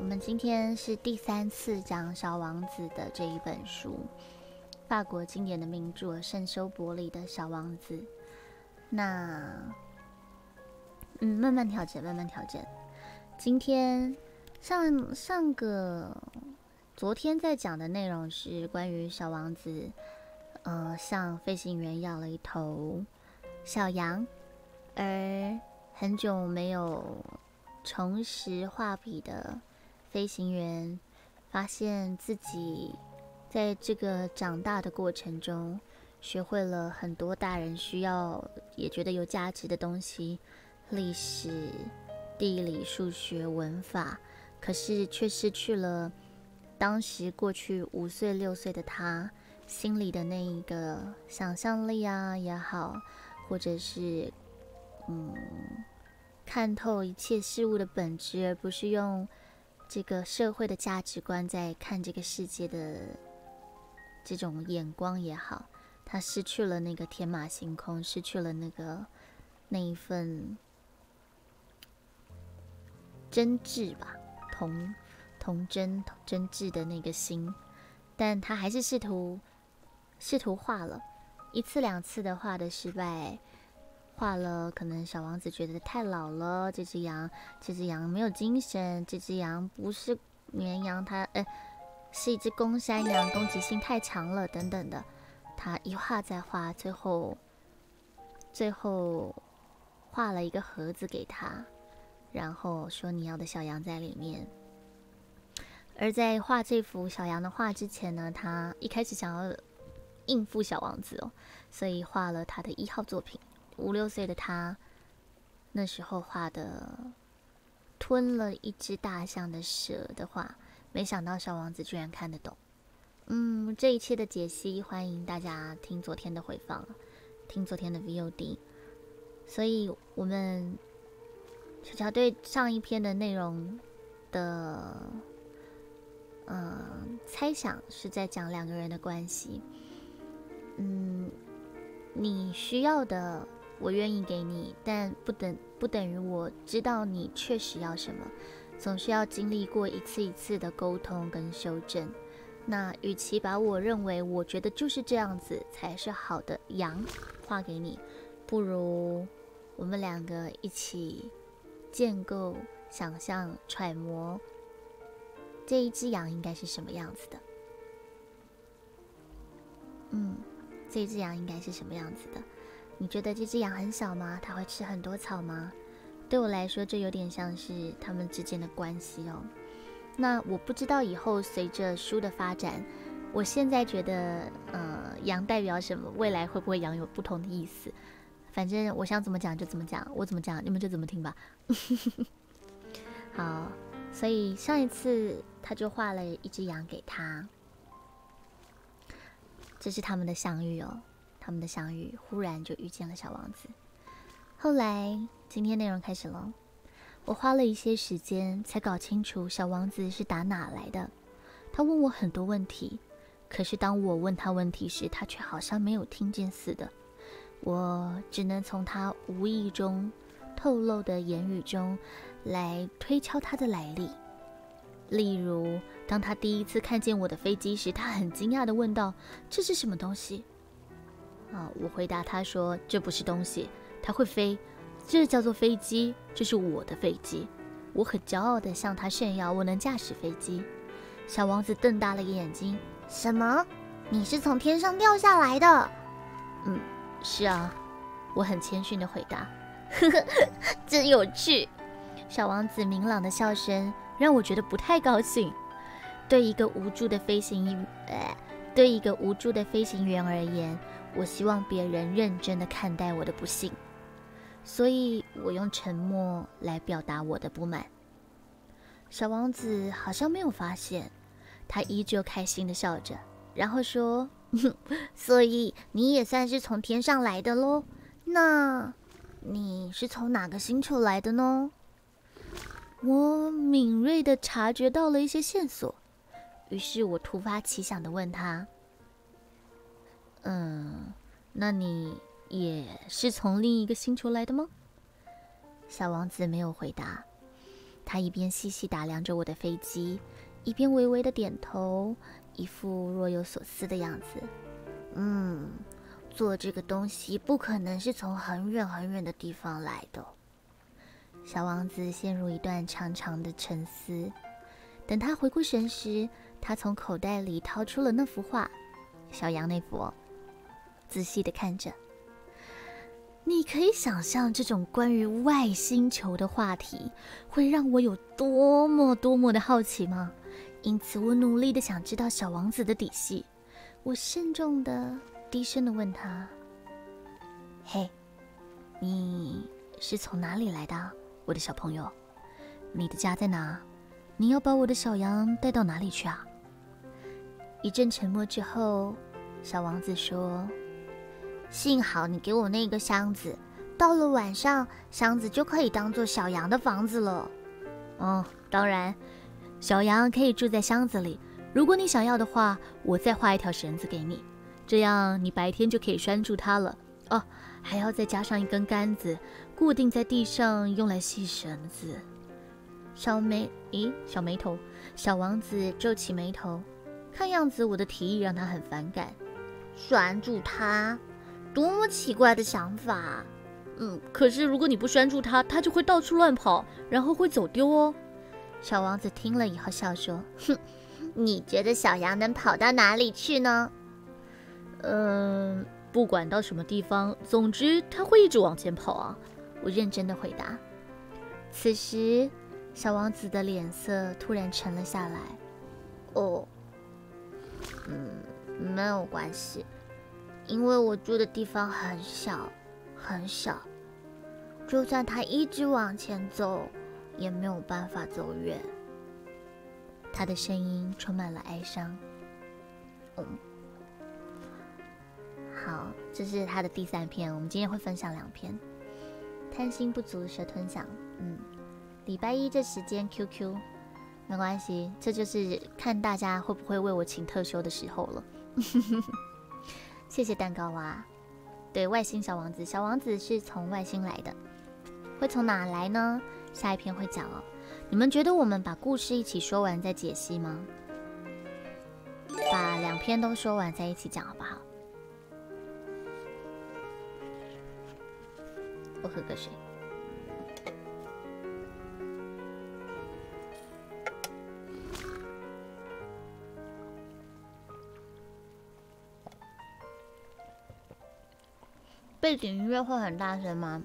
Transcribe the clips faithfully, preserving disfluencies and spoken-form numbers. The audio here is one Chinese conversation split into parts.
们今天是第三次讲《小王子》的这一本书，法国经典的名著圣修伯里的《小王子》。那，嗯，慢慢调整，慢慢调整。今天上上个昨天在讲的内容是关于小王子，呃，向飞行员要了一头小羊，而很久没有重拾画笔的飞行员发现自己在这个长大的过程中，学会了很多大人需要也觉得有价值的东西，历史、地理、数学、文法，可是却失去了当时过去五岁六岁的他心里的那一个想象力啊也好，或者是嗯看透一切事物的本质，而不是用这个社会的价值观在看这个世界的这种眼光也好，他失去了那个天马行空，失去了那个那一份真挚吧，童童真真挚的那个心，但他还是试图试图画了一次两次的画的失败，画了可能小王子觉得太老了，这只羊这只羊没有精神，这只羊不是绵羊，它呃是一只公山羊，攻击性太强了等等的，他一画再画，最后最后画了一个盒子给他，然后说你要的小羊在里面。而在画这幅小羊的画之前呢，他一开始想要应付小王子哦，所以画了他的一号作品。五六岁的他那时候画的吞了一只大象的蛇的画，没想到小王子居然看得懂。嗯，这一切的解析欢迎大家听昨天的回放，听昨天的 V O D。 所以我们小乔对上一篇的内容的嗯猜想是在讲两个人的关系。嗯，你需要的我愿意给你，但不等不等于我知道你确实要什么，总是要经历过一次一次的沟通跟修正。那与其把我认为我觉得就是这样子才是好的羊画给你，不如我们两个一起建构、想象、揣摩这一只羊应该是什么样子的。嗯，这一只羊应该是什么样子的？你觉得这只羊很小吗？它会吃很多草吗？对我来说，这有点像是他们之间的关系哦。那我不知道以后随着书的发展，我现在觉得，呃，羊代表什么？未来会不会羊有不同的意思？反正我想怎么讲就怎么讲，我怎么讲你们就怎么听吧。好，所以上一次他就画了一只羊给他，这是他们的相遇哦。他们的相遇忽然就遇见了小王子。后来今天内容开始了，我花了一些时间才搞清楚小王子是打哪来的。他问我很多问题，可是当我问他问题时，他却好像没有听见似的。我只能从他无意中透露的言语中来推敲他的来历。例如当他第一次看见我的飞机时，他很惊讶地问道：这是什么东西？啊，我回答他说：这不是东西，它会飞，这叫做飞机，这是我的飞机。我很骄傲地向他炫耀我能驾驶飞机。小王子瞪大了眼睛：什么？你是从天上掉下来的？嗯，是啊，我很谦逊地回答。呵呵，真有趣。小王子明朗的笑声让我觉得不太高兴。对一个无助的飞行呃，对一个无助的飞行员而言，我希望别人认真地看待我的不幸，所以我用沉默来表达我的不满。小王子好像没有发现，他依旧开心地笑着，然后说：所以你也算是从天上来的咯？那你是从哪个星球来的呢？我敏锐地察觉到了一些线索，于是我突发奇想地问他：嗯，那你也是从另一个星球来的吗？小王子没有回答，他他一边细细打量着我的飞机，一边微微的点头，一副若有所思的样子。嗯，做这个东西不可能是从很远很远的地方来的。小王子陷入一段长长的沉思。等他回过神时，他从口袋里掏出了那幅画，小羊那幅哦，仔细的看着。你可以想象这种关于外星球的话题会让我有多么多么的好奇吗？因此我努力的想知道小王子的底细。我慎重的低声的问他：嘿，你是从哪里来的，我的小朋友？你的家在哪？你要把我的小羊带到哪里去啊？一阵沉默之后，小王子说：幸好你给我那个箱子，到了晚上，箱子就可以当做小羊的房子了。哦，当然，小羊可以住在箱子里。如果你想要的话，我再画一条绳子给你，这样你白天就可以拴住它了。哦，还要再加上一根杆子，固定在地上，用来系绳子。小眉，咦，小眉头，小王子皱起眉头，看样子我的提议让他很反感。拴住它？多么奇怪的想法！嗯，可是如果你不拴住它，它就会到处乱跑，然后会走丢哦。小王子听了以后笑说：哼，你觉得小羊能跑到哪里去呢？嗯，不管到什么地方，总之它会一直往前跑啊。我认真的回答。此时，小王子的脸色突然沉了下来。哦，嗯，没有关系。因为我住的地方很小很小，就算他一直往前走，也没有办法走远。他的声音充满了哀伤。嗯，好，这是他的第三篇，我们今天会分享两篇。贪心不足蛇吞象。嗯，礼拜一这时间 Q Q， 没关系，这就是看大家会不会为我请特休的时候了。谢谢蛋糕蛙。对，外星小王子，小王子是从外星来的，会从哪来呢？下一篇会讲哦。你们觉得我们把故事一起说完再解析吗？把两篇都说完再一起讲好不好？我喝个水。背景音乐会很大声吗？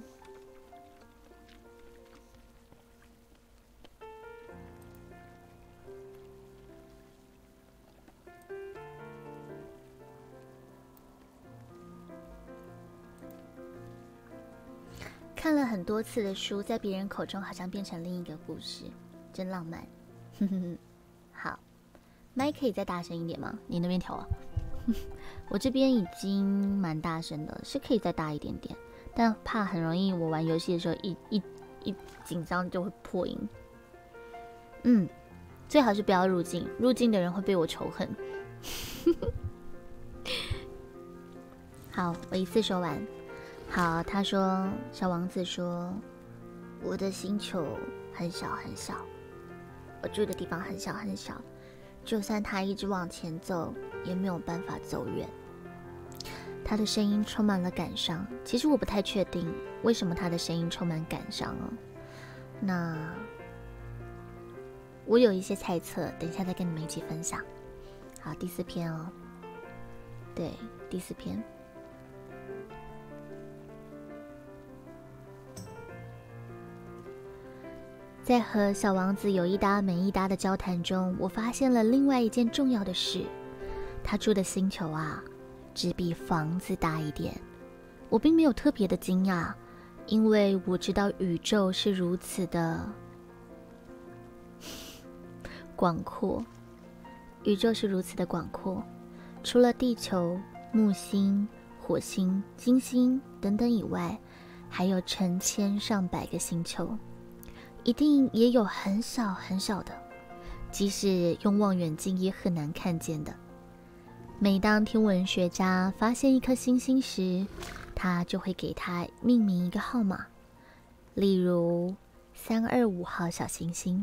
看了很多次的书，在别人口中好像变成另一个故事，真浪漫。好，麦可以再大声一点吗？你那边调啊。我这边已经蛮大声的，是可以再大一点点，但怕很容易我玩游戏的时候一一一紧张就会破音。嗯，最好是不要入镜，入镜的人会被我仇恨。好，我一次说完。好，他说，小王子说，我的星球很小很小，我住的地方很小很小，就算他一直往前走，也没有办法走远。他的声音充满了感伤，其实我不太确定为什么他的声音充满感伤哦。那我有一些猜测，等一下再跟你们一起分享。好，第四篇哦，对，第四篇。在和小王子有一搭没一搭的交谈中，我发现了另外一件重要的事。他住的星球啊，只比房子大一点。我并没有特别的惊讶，因为我知道宇宙是如此的广阔。宇宙是如此的广阔，除了地球、木星、火星、金星等等以外，还有成千上百个星球。一定也有很小很小的，即使用望远镜也很难看见的。每当天文学家发现一颗星星时，他就会给它命名一个号码，例如三二五号小行星。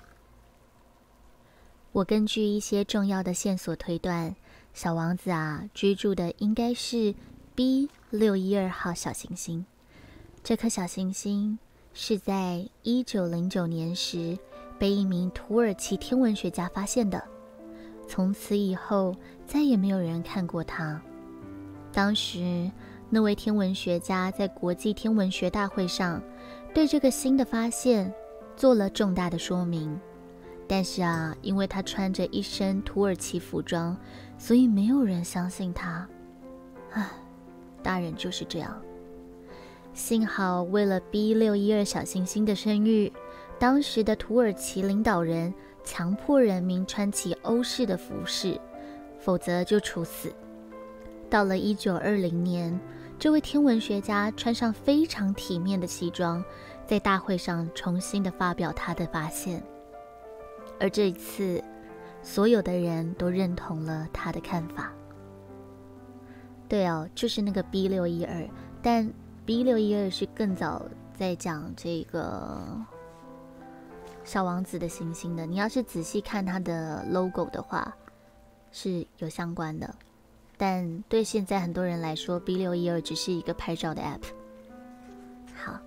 我根据一些重要的线索推断，小王子啊居住的应该是 B 六一二号小行星。这颗小行星是在一九零九年时被一名土耳其天文学家发现的，从此以后再也没有人看过它。当时那位天文学家在国际天文学大会上对这个新的发现做了重大的说明，但是啊，因为他穿着一身土耳其服装，所以没有人相信他。唉，大人就是这样。幸好为了 B 六一二小行星的声誉，当时的土耳其领导人强迫人民穿起欧式的服饰，否则就处死。到了一九二零年，这位天文学家穿上非常体面的西装，在大会上重新的发表他的发现。而这一次，所有的人都认同了他的看法。对哦，就是那个 B 六一二，但 B 六一二是更早在讲这个小王子的行星的。你要是仔细看它的 logo 的话，是有相关的。但对现在很多人来说 ，B 六一二只是一个拍照的 app。好，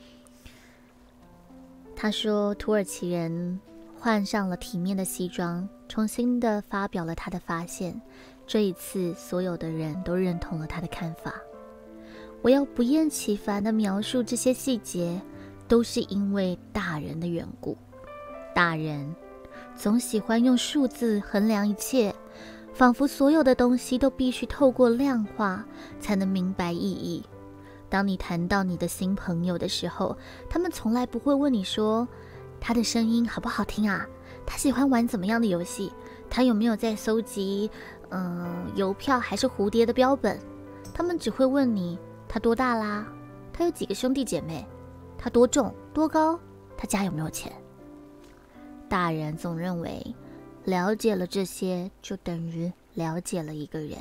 他说土耳其人换上了体面的西装，重新的发表了他的发现。这一次，所有的人都认同了他的看法。我要不厌其烦地描述这些细节，都是因为大人的缘故。大人总喜欢用数字衡量一切，仿佛所有的东西都必须透过量化才能明白意义。当你谈到你的新朋友的时候，他们从来不会问你说他的声音好不好听啊，他喜欢玩怎么样的游戏，他有没有在搜集嗯、呃、邮票还是蝴蝶的标本。他们只会问你他多大啦，他有几个兄弟姐妹，他多重多高，他家有没有钱。大人总认为了解了这些就等于了解了一个人。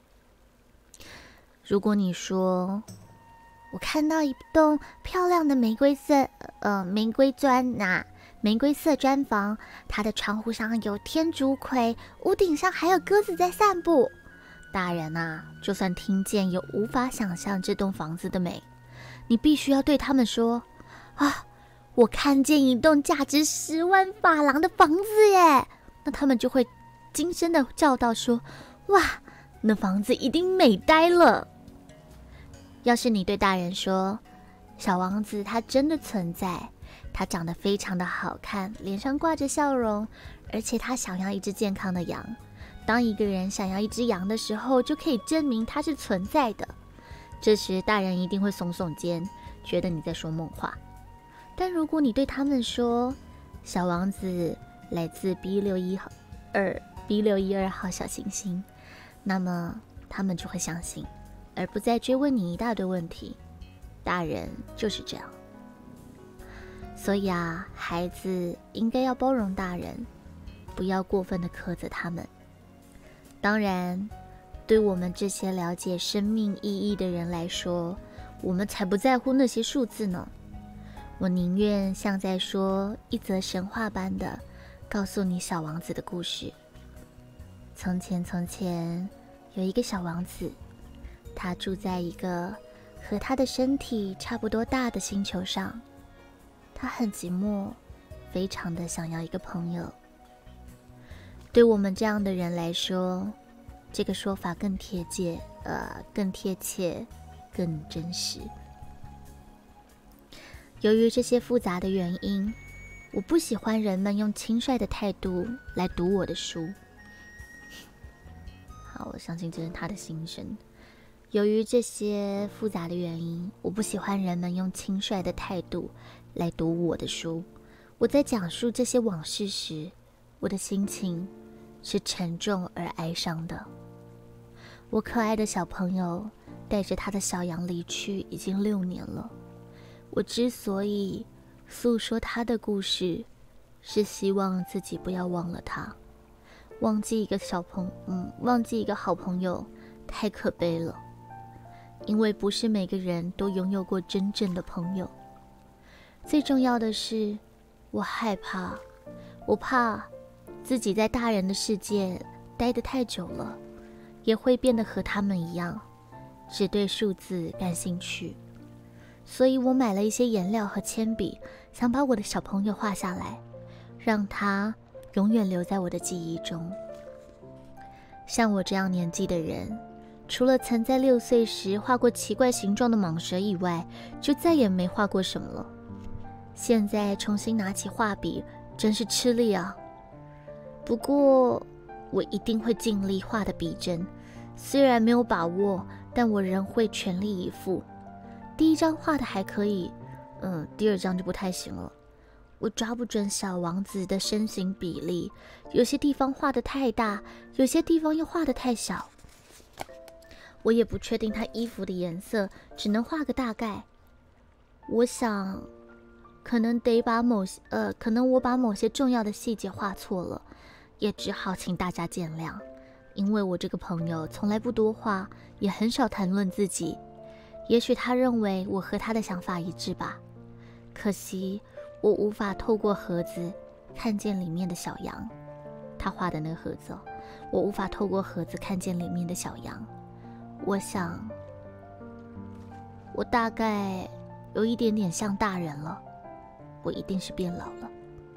如果你说我看到一栋漂亮的玫瑰色呃玫瑰砖呐、啊，玫瑰色砖房，它的窗户上有天竺葵，屋顶上还有鸽子在散步。大人啊，就算听见也无法想象这栋房子的美。你必须要对他们说啊，我看见一栋价值十万法郎的房子耶。那他们就会惊声的叫道说，哇，那房子一定美呆了。要是你对大人说，小王子他真的存在，他长得非常的好看，脸上挂着笑容，而且他想要一只健康的羊。当一个人想要一只羊的时候，就可以证明它是存在的。这时大人一定会耸耸肩，觉得你在说梦话。但如果你对他们说，小王子来自 B 六一二 B 六一二号小行星，那么他们就会相信，而不再追问你一大堆问题。大人就是这样。所以啊，孩子应该要包容大人，不要过分的苛责他们。当然，对我们这些了解生命意义的人来说，我们才不在乎那些数字呢。我宁愿像在说一则神话般的告诉你小王子的故事。从前从前有一个小王子，他住在一个和他的身体差不多大的星球上。他很寂寞，非常的想要一个朋友。对我们这样的人来说，这个说法更贴切，呃，更贴切，更真实。由于这些复杂的原因，我不喜欢人们用轻率的态度来读我的书。好，我相信这是他的心声。由于这些复杂的原因，我不喜欢人们用轻率的态度来读我的书。我在讲述这些往事时，我的心情是沉重而哀伤的。我可爱的小朋友带着他的小羊离去已经六年了。我之所以诉说他的故事，是希望自己不要忘了他。忘记一个小朋嗯，忘记一个好朋友太可悲了。因为不是每个人都拥有过真正的朋友。 最重要的是，我害怕，我怕自己在大人的世界待得太久了，也会变得和他们一样，只对数字感兴趣。所以我买了一些颜料和铅笔，想把我的小朋友画下来，让他永远留在我的记忆中。像我这样年纪的人，除了曾在六岁时画过奇怪形状的蟒蛇以外，就再也没画过什么了。现在重新拿起画笔，真是吃力啊。不过我一定会尽力画得逼真，虽然没有把握，但我仍会全力以赴。第一张画的还可以，嗯，第二张就不太行了。我抓不准小王子的身形比例，有些地方画得太大，有些地方又画得太小。我也不确定他衣服的颜色，只能画个大概。我想，可能得把某些呃，可能我把某些重要的细节画错了，也只好请大家见谅。因为我这个朋友从来不多话，也很少谈论自己。也许他认为我和他的想法一致吧。可惜我无法透过盒子看见里面的小羊，他画的那个盒子哦，我无法透过盒子看见里面的小羊。我想，我大概有一点点像大人了，我一定是变老了。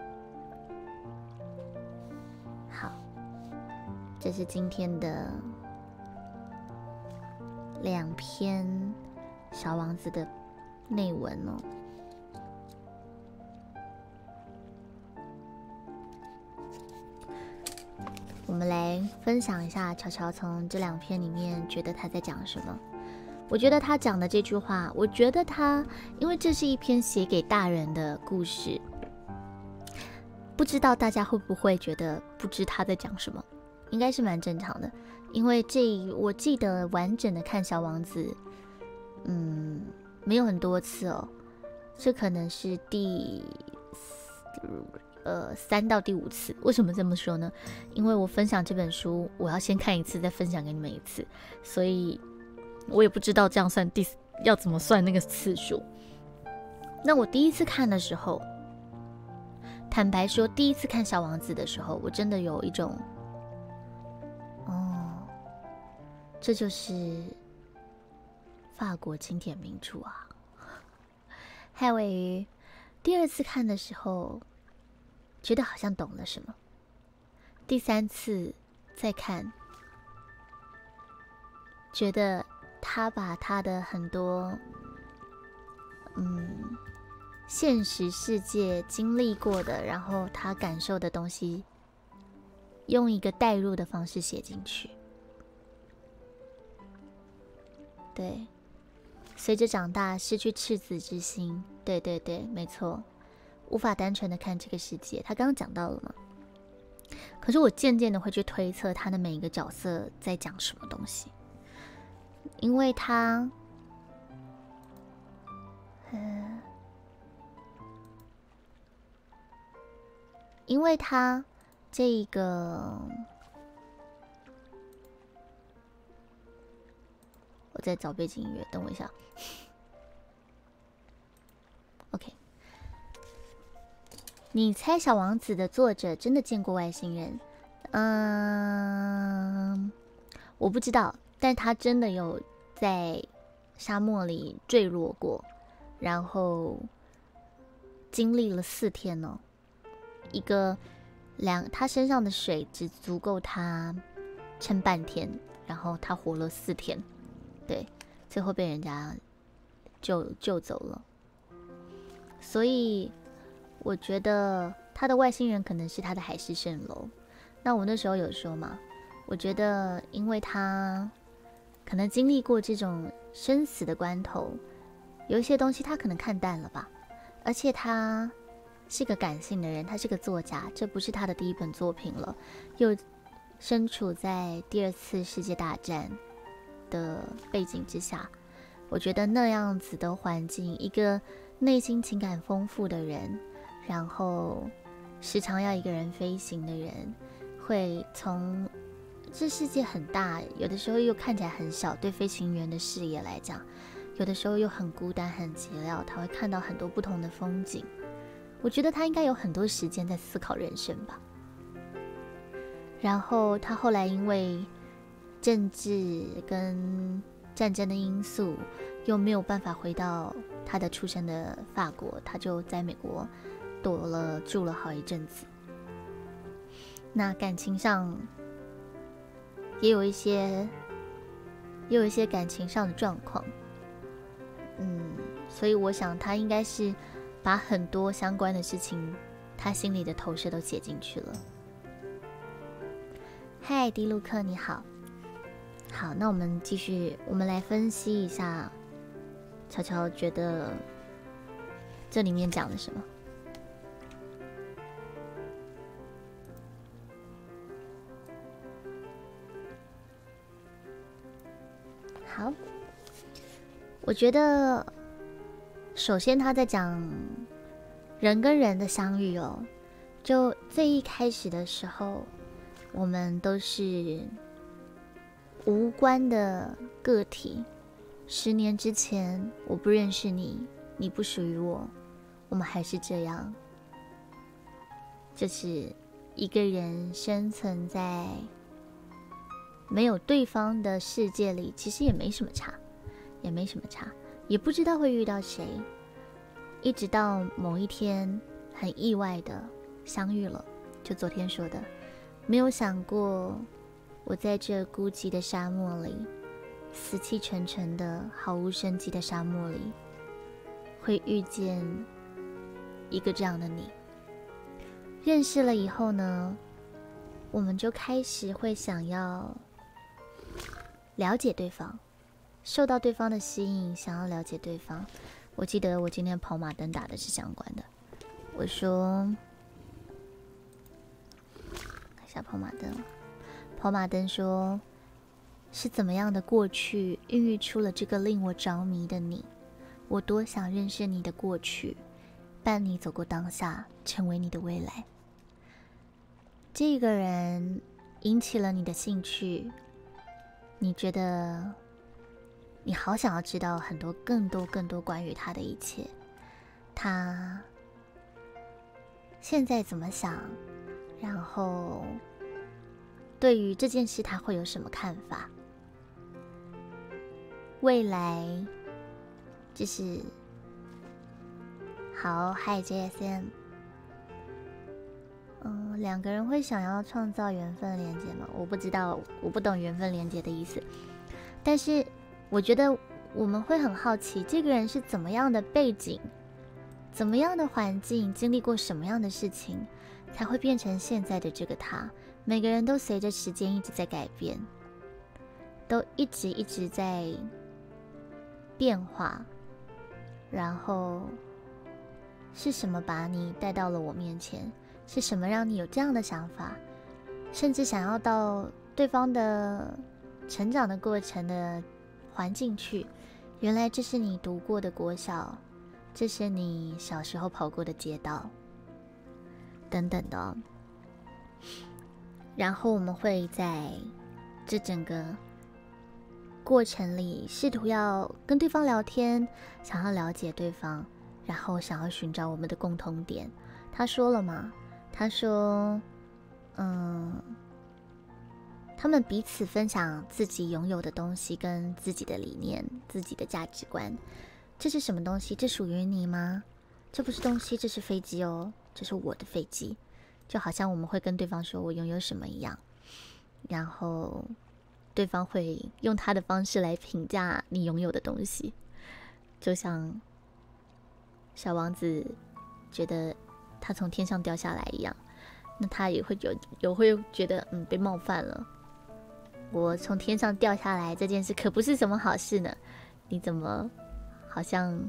好，这是今天的两篇小王子的内文哦。我们来分享一下乔乔从这两篇里面觉得他在讲什么。我觉得他讲的这句话，我觉得他因为这是一篇写给大人的故事，不知道大家会不会觉得不知他在讲什么，应该是蛮正常的。因为这我记得完整的看小王子嗯没有很多次哦，这可能是第呃三到第五次。为什么这么说呢？因为我分享这本书，我要先看一次，再分享给你们一次，所以我也不知道这样算第要怎么算那个次数。那我第一次看的时候，坦白说，第一次看小王子的时候，我真的有一种，哦，这就是法国经典名著啊。害尾鱼第二次看的时候，觉得好像懂了什么。第三次再看，觉得他把他的很多嗯现实世界经历过的，然后他感受的东西，用一个代入的方式写进去。对，随着长大失去赤子之心，对对对，没错，无法单纯的看这个世界。他刚刚讲到了嘛，可是我渐渐的会去推测他的每一个角色在讲什么东西，因为他，呃，因为他这个，我在找背景音乐，等我一下。OK， 你猜小王子的作者真的见过外星人？嗯，我不知道，但他真的有在沙漠里坠落过，然后经历了四天哦。一个两，他身上的水只足够他撑半天，然后他活了四天，对，最后被人家救救走了。所以我觉得他的外星人可能是他的海市蜃楼。那我那时候有说嘛，我觉得因为他可能经历过这种生死的关头，有一些东西他可能看淡了吧，而且他是个感性的人，他是个作家，这不是他的第一本作品了，又身处在第二次世界大战的背景之下，我觉得那样子的环境，一个内心情感丰富的人，然后时常要一个人飞行的人，会从这世界很大，有的时候又看起来很小，对飞行员的视野来讲， 有的时候又很孤单很寂寥，他会看到很多不同的风景。我觉得他应该有很多时间在思考人生吧。然后他后来因为政治跟战争的因素，又没有办法回到他的出生的法国，他就在美国躲了住了好一阵子。那感情上也有一些也有一些感情上的状况，嗯，所以我想他应该是把很多相关的事情，他心里的投射都写进去了。嗨，迪卢克，你好。好，那我们继续，我们来分析一下，乔乔觉得这里面讲了什么。好，我觉得首先他在讲人跟人的相遇哦，就最一开始的时候，我们都是无关的个体。十年之前我不认识你，你不属于我，我们还是这样。就是一个人生存在没有对方的世界里，其实也没什么差，也没什么差，也不知道会遇到谁，一直到某一天很意外的相遇了。就昨天说的，没有想过我在这孤寂的沙漠里，死气沉沉的毫无生机的沙漠里，会遇见一个这样的你。认识了以后呢，我们就开始会想要了解对方，受到对方的吸引，想要了解对方。我记得我今天跑马灯打的是相关的，我说看一下跑马灯，跑马灯说是怎么样的过去孕育出了这个令我着迷的你，我多想认识你的过去，伴你走过当下，成为你的未来。这个人引起了你的兴趣，你觉得你好想要知道很多更多更多关于他的一切，他现在怎么想，然后对于这件事他会有什么看法，未来就是好。嗨 J S M， 嗯，两个人会想要创造缘分连接吗？我不知道，我不懂缘分连接的意思，但是我觉得我们会很好奇，这个人是怎么样的背景，怎么样的环境，经历过什么样的事情，才会变成现在的这个他。每个人都随着时间一直在改变，都一直一直在变化，然后是什么把你带到了我面前？是什么让你有这样的想法，甚至想要到对方的成长的过程的环境去？原来这是你读过的国小，这是你小时候跑过的街道，等等的哦。然后我们会在这整个过程里试图要跟对方聊天，想要了解对方，然后想要寻找我们的共同点。他说了嘛，他说嗯，他们彼此分享自己拥有的东西跟自己的理念，自己的价值观。这是什么东西？这属于你吗？这不是东西，这是飞机哦，这是我的飞机。就好像我们会跟对方说我拥有什么一样，然后对方会用他的方式来评价你拥有的东西。就像小王子觉得他从天上掉下来一样，那他也会有有会觉得嗯被冒犯了。我从天上掉下来这件事可不是什么好事呢，你怎么好像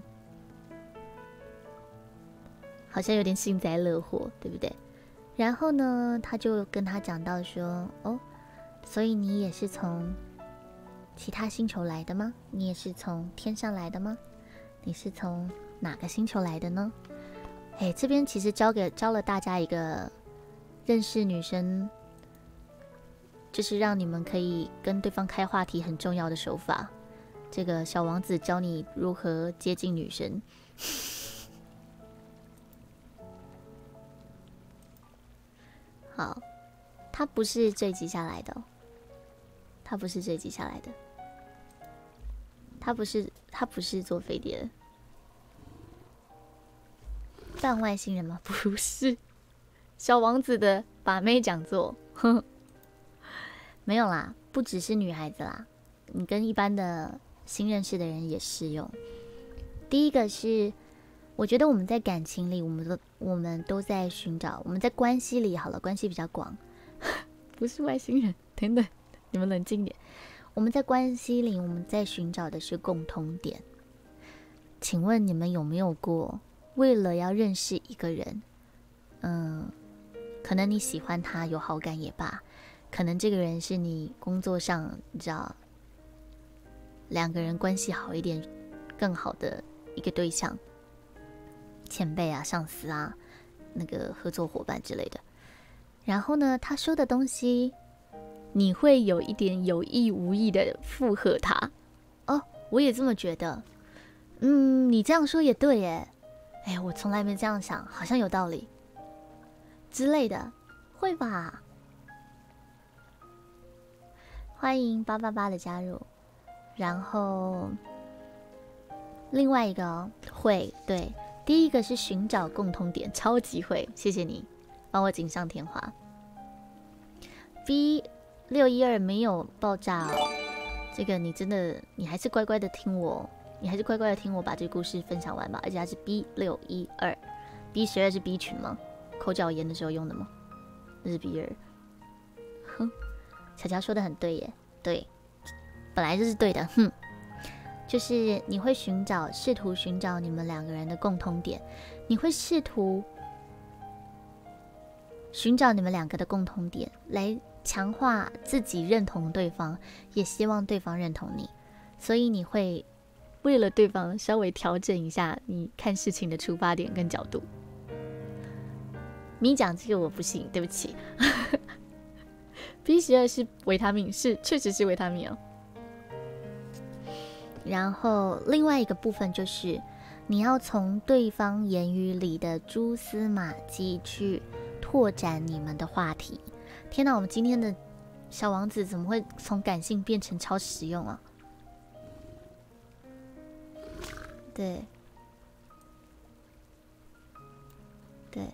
好像有点幸灾乐祸，对不对？然后呢，他就跟他讲到说，哦，所以你也是从其他星球来的吗？你也是从天上来的吗？你是从哪个星球来的呢？哎，这边其实教给教了大家一个认识女生，就是让你们可以跟对方开话题很重要的手法， 这个小王子教你如何接近女神。好，他不是这一集下来的、哦，他不是这一集下来的，他不是他不是坐飞碟的，半外星人吗？不是，小王子的把妹讲座，没有啦，不只是女孩子啦，你跟一般的新认识的人也适用。第一个是，我觉得我们在感情里，我们都我们都在寻找，我们在关系里好了，关系比较广，不是外星人，等等，你们冷静点。我们在关系里，我们在寻找的是共通点。请问你们有没有过，为了要认识一个人，嗯，可能你喜欢他，有好感也罢，可能这个人是你工作上，你知道，两个人关系好一点，更好的一个对象，前辈啊、上司啊、那个合作伙伴之类的。然后呢，他说的东西，你会有一点有意无意的附和他。哦，我也这么觉得。嗯，你这样说也对耶。哎，我从来没这样想，好像有道理之类的，会吧？欢迎八八八的加入。然后另外一个、哦、会，对，第一个是寻找共通点，超级会，谢谢你帮我锦上添花。B 六一二没有爆炸哦，这个你真的，你还是乖乖的听我，你还是乖乖的听我把这个故事分享完吧。而且它是 B 六一二 ，B 十二是 B 群吗？口角炎的时候用的吗？那是 B 二。哼，小乔说的很对耶，对，本来就是对的，哼。就是你会寻找，试图寻找你们两个人的共通点，你会试图寻找你们两个的共通点，来强化自己认同对方，也希望对方认同你。所以你会为了对方稍微调整一下你看事情的出发点跟角度。你讲这个我不信，对不起。B 十二是维他命，是确实是维他命哦。然后另外一个部分就是，你要从对方言语里的蛛丝马迹去拓展你们的话题。天哪，我们今天的小王子怎么会从感性变成超实用啊？对，对，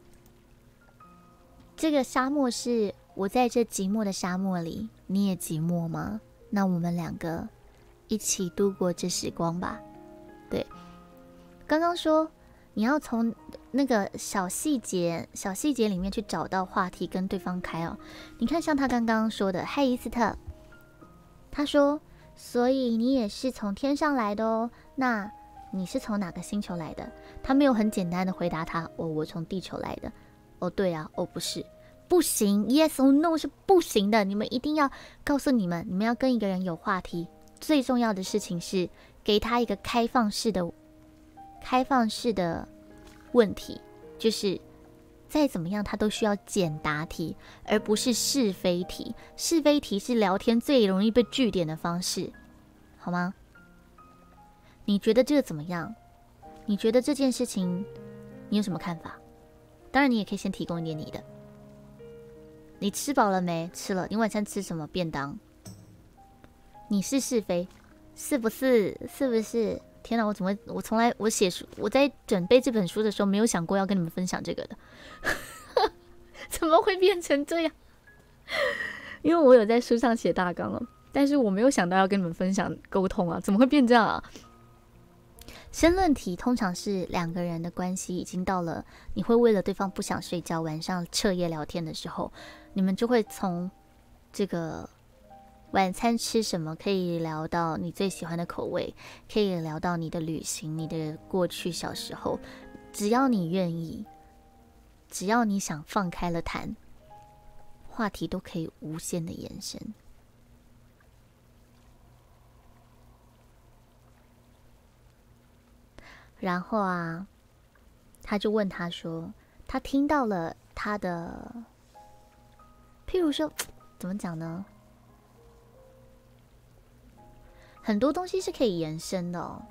这个沙漠是我在这寂寞的沙漠里，你也寂寞吗？那我们两个一起度过这时光吧。对，刚刚说你要从那个小细节小细节里面去找到话题跟对方开哦。你看像他刚刚说的，嗨伊斯特，他说，所以你也是从天上来的哦，那你是从哪个星球来的？他没有很简单的回答他，哦，我从地球来的。哦，对啊，哦，不是，不行 ，yes or no 是不行的。你们一定要告诉你们，你们要跟一个人有话题，最重要的事情是给他一个开放式的、开放式的问题，就是再怎么样，他都需要简答题，而不是是非题。是非题是聊天最容易被句点的方式，好吗？你觉得这个怎么样？你觉得这件事情，你有什么看法？当然，你也可以先提供一点你的。你吃饱了没？吃了。你晚餐吃什么？便当。你是是非，是不是？是不是？天哪，我怎么我从来我写书，我在准备这本书的时候没有想过要跟你们分享这个的，怎么会变成这样？因为我有在书上写大纲了，但是我没有想到要跟你们分享沟通啊，怎么会变这样啊？申论题通常是两个人的关系已经到了你会为了对方不想睡觉，晚上彻夜聊天的时候，你们就会从这个晚餐吃什么可以聊到你最喜欢的口味，可以聊到你的旅行，你的过去小时候，只要你愿意，只要你想放开了谈，话题都可以无限的延伸。然后啊，他就问他说，他听到了他的，譬如说，怎么讲呢？ 很多东西是可以延伸的哦，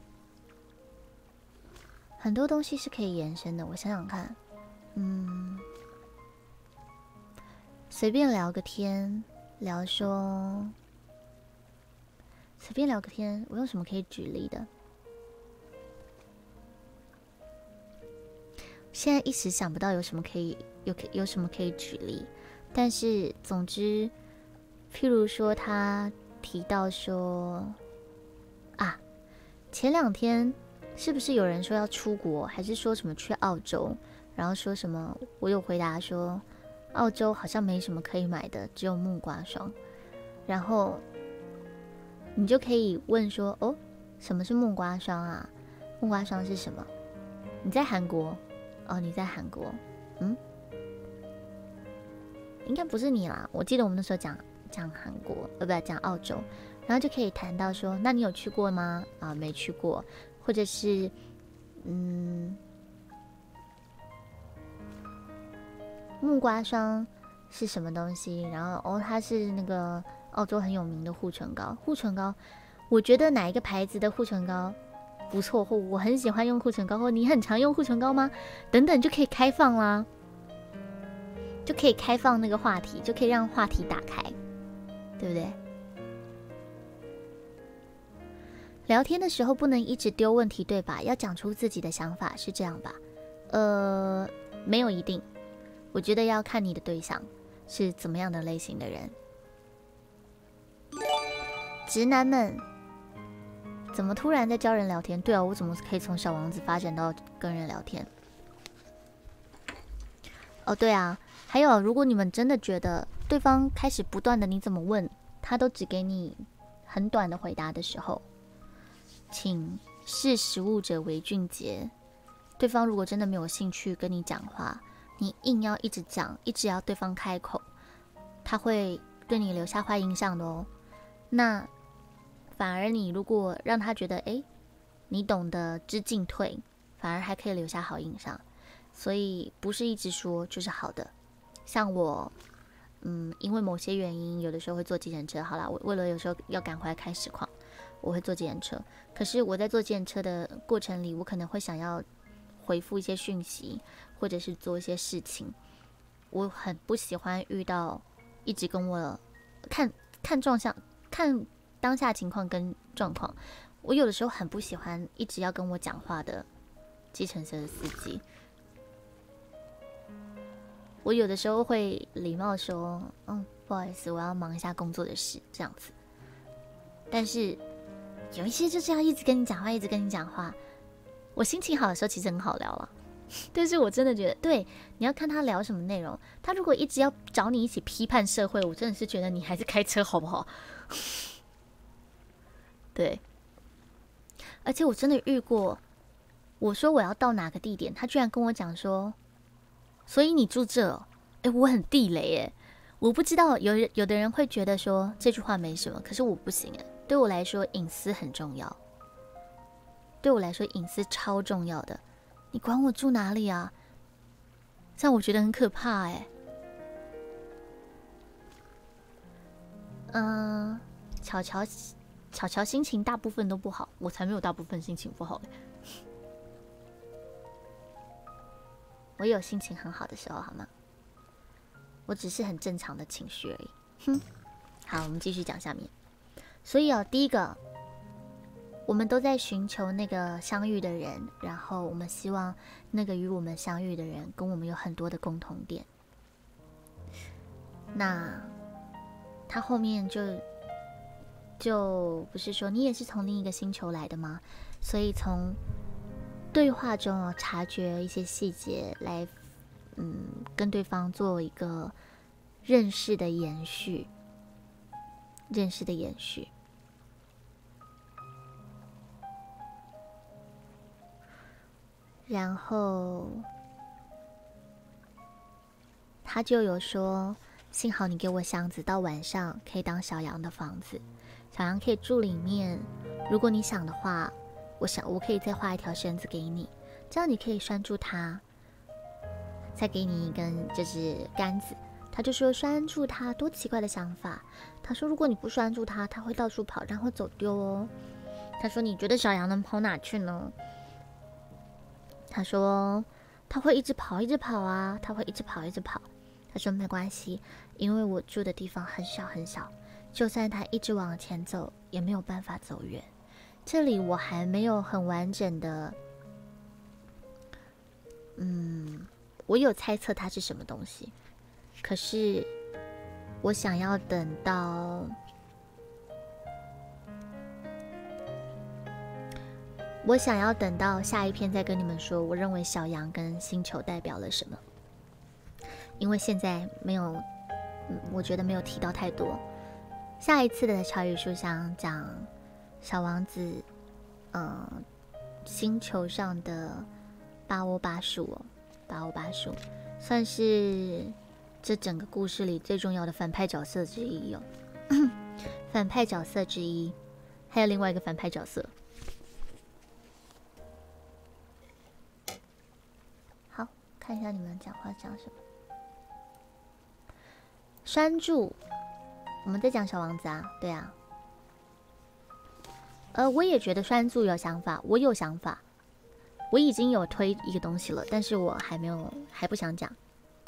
很多东西是可以延伸的。我想想看，嗯，随便聊个天，聊说，随便聊个天，我有什么可以举例的？现在一时想不到有什么可以有有什么可以举例，但是总之，譬如说他提到说啊，前两天是不是有人说要出国，还是说什么去澳洲？然后说什么，我有回答说，澳洲好像没什么可以买的，只有木瓜霜。然后你就可以问说，哦，什么是木瓜霜啊？木瓜霜是什么？你在韩国？哦，你在韩国？嗯，应该不是你啦。我记得我们那时候讲讲韩国，呃，不，讲澳洲，然后就可以谈到说，那你有去过吗？啊，没去过，或者是，嗯，木瓜霜是什么东西？然后哦，它是那个澳洲很有名的护唇膏。护唇膏，我觉得哪一个牌子的护唇膏不错，或我很喜欢用护唇膏，或你很常用护唇膏吗？等等就可以开放啦，就可以开放那个话题，就可以让话题打开，对不对？聊天的时候不能一直丢问题，对吧？要讲出自己的想法，是这样吧？呃，没有一定，我觉得要看你的对象是怎么样的类型的人。直男们怎么突然在教人聊天？对啊，我怎么可以从小王子发展到跟人聊天？哦，对啊，还有，如果你们真的觉得对方开始不断的你怎么问，他都只给你很短的回答的时候，请识时务者为俊杰。对方如果真的没有兴趣跟你讲话，你硬要一直讲，一直要对方开口，他会对你留下坏印象的哦。那反而你如果让他觉得，哎，你懂得知进退，反而还可以留下好印象。所以不是一直说就是好的。像我，嗯，因为某些原因，有的时候会坐计程车。好啦，我为了有时候要赶回来开实况，我会坐计程车。可是我在坐计程车的过程里，我可能会想要回复一些讯息，或者是做一些事情。我很不喜欢遇到一直跟我看看状况、看当下情况跟状况。我有的时候很不喜欢一直要跟我讲话的计程车的司机。我有的时候会礼貌说，嗯，不好意思，我要忙一下工作的事，这样子。但是有一些就是要一直跟你讲话，一直跟你讲话。我心情好的时候其实很好聊了，但是我真的觉得，对，你要看他聊什么内容。他如果一直要找你一起批判社会，我真的是觉得你还是开车好不好？对，而且我真的遇过，我说我要到哪个地点，他居然跟我讲说，所以你住这哦？哎，我很地雷哎，我不知道有有的人会觉得说这句话没什么，可是我不行哎，对我来说隐私很重要，对我来说隐私超重要的，你管我住哪里啊？这样我觉得很可怕哎。嗯，巧巧巧巧心情大部分都不好，我才没有大部分心情不好嘞。我有心情很好的时候，好吗？我只是很正常的情绪而已。哼，好，我们继续讲下面。所以哦，第一个，我们都在寻求那个相遇的人，然后我们希望那个与我们相遇的人跟我们有很多的共同点。那他后面就就不是说你也是从另一个星球来的吗？所以从对话中哦，察觉一些细节来，嗯，跟对方做一个认识的延续，认识的延续。然后他就有说，幸好你给我箱子，到晚上可以当小羊的房子，小羊可以住里面。如果你想的话，我想我可以再画一条绳子给你，这样你可以拴住它，再给你一根就是杆子， 他就说拴住它多奇怪的想法。他说如果你不拴住它，它会到处跑，然后走丢哦。他说你觉得小羊能跑哪去呢？他说它会一直跑一直跑啊，它会一直跑一直跑。他说没关系，因为我住的地方很小很小，就算它一直往前走也没有办法走远。这里我还没有很完整的，嗯，我有猜测它是什么东西，可是我想要等到我想要等到下一篇再跟你们说，我认为小羊跟星球代表了什么。因为现在没有，嗯，我觉得没有提到太多。下一次的潮语书想讲小王子，嗯、呃，星球上的八欧巴树哦，八欧巴树算是这整个故事里最重要的反派角色之一哦。反派角色之一，还有另外一个反派角色。好，看一下你们讲话讲什么。拴住，我们在讲小王子啊，对啊。呃，我也觉得拴住有想法，我有想法，我已经有推一个东西了，但是我还没有，还不想讲。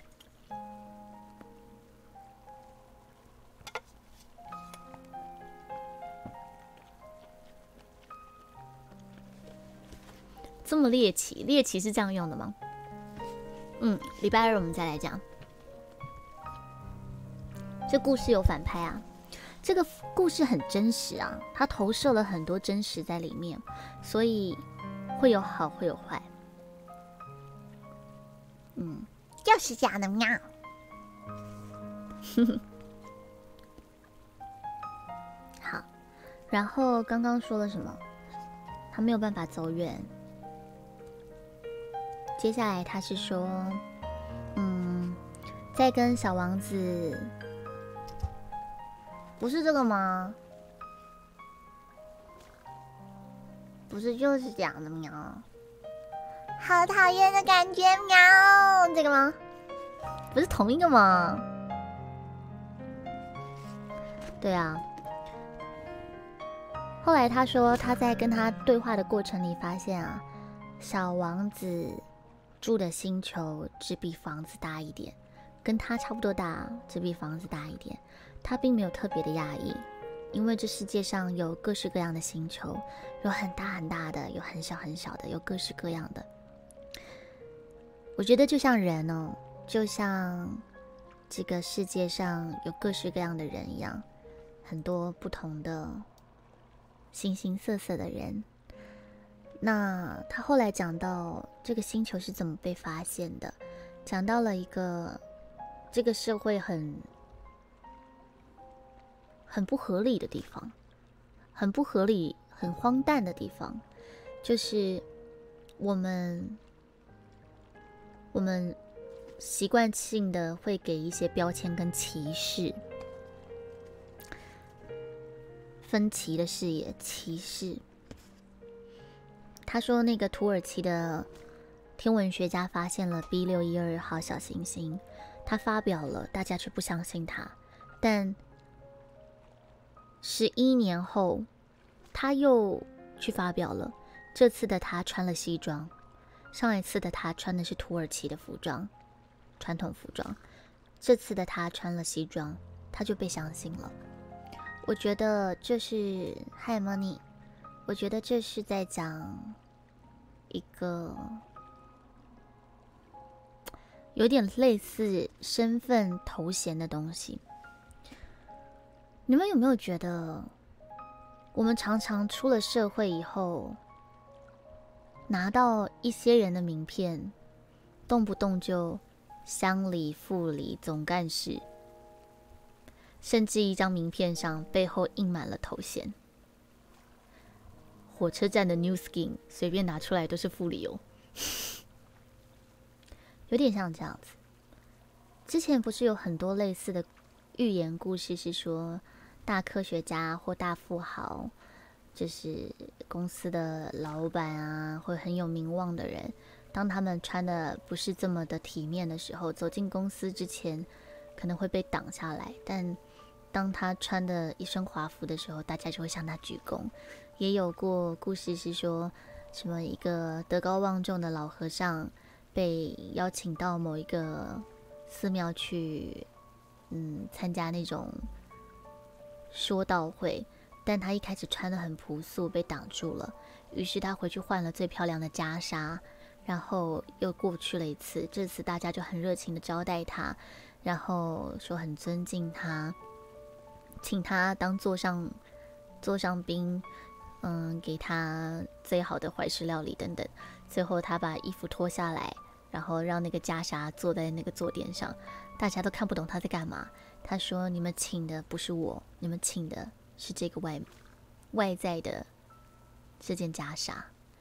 这么猎奇，猎奇是这样用的吗？嗯，礼拜二我们再来讲。这故事有反派啊，这个故事很真实啊，它投射了很多真实在里面，所以会有好会有坏。嗯，就是这样的喵。好，然后刚刚说了什么？他没有办法走远。接下来他是说，嗯，在跟小王子。不是这个吗？不是就是这样的喵，好讨厌的感觉喵，这个吗？不是同一个吗？对啊。后来他说他在跟他对话的过程里发现啊，小王子住的星球只比房子大一点，跟他差不多大，只比房子大一点。他并没有特别的讶异，因为这世界上有各式各样的星球，有很大很大的，有很小很小的，有各式各样的。我觉得就像人哦，就像这个世界上有各式各样的人一样，很多不同的形形色色的人。那他后来讲到这个星球是怎么被发现的，讲到了一个这个社会很很不合理的地方，很不合理、很荒诞的地方，就是我们我们习惯性的会给一些标签跟歧视，分歧的视野，歧视。他说，那个土耳其的天文学家发现了 B 六一二号小行星，他发表了，大家却不相信他，但十一年后，他又去发表了。这次的他穿了西装，上一次的他穿的是土耳其的服装，传统服装。这次的他穿了西装，他就被相信了。我觉得这是 Hi Money， 我觉得这是在讲一个有点类似身份头衔的东西。你们有没有觉得，我们常常出了社会以后，拿到一些人的名片，动不动就乡里、副里、总干事，甚至一张名片上背后印满了头衔。火车站的 New Skin 随便拿出来都是副理哦，有点像这样子。之前不是有很多类似的寓言故事，是说大科学家或大富豪，就是公司的老板啊，或很有名望的人，当他们穿的不是这么的体面的时候，走进公司之前， 可能会被挡下来，但当他穿的一身华服的时候，大家就会向他鞠躬。也有过故事是说，什么一个德高望重的老和尚被邀请到某一个寺庙去，嗯，参加那种说道会，但他一开始穿得很朴素，被挡住了，于是他回去换了最漂亮的袈裟，然后又过去了一次，这次大家就很热情的招待他，然后说很尊敬他，请他当座上座上宾，嗯，给他最好的怀石料理等等。最后他把衣服脱下来，然后让那个袈裟坐在那个坐垫上，大家都看不懂他在干嘛。他说：“你们请的不是我，你们请的是这个外外在的这件袈裟。”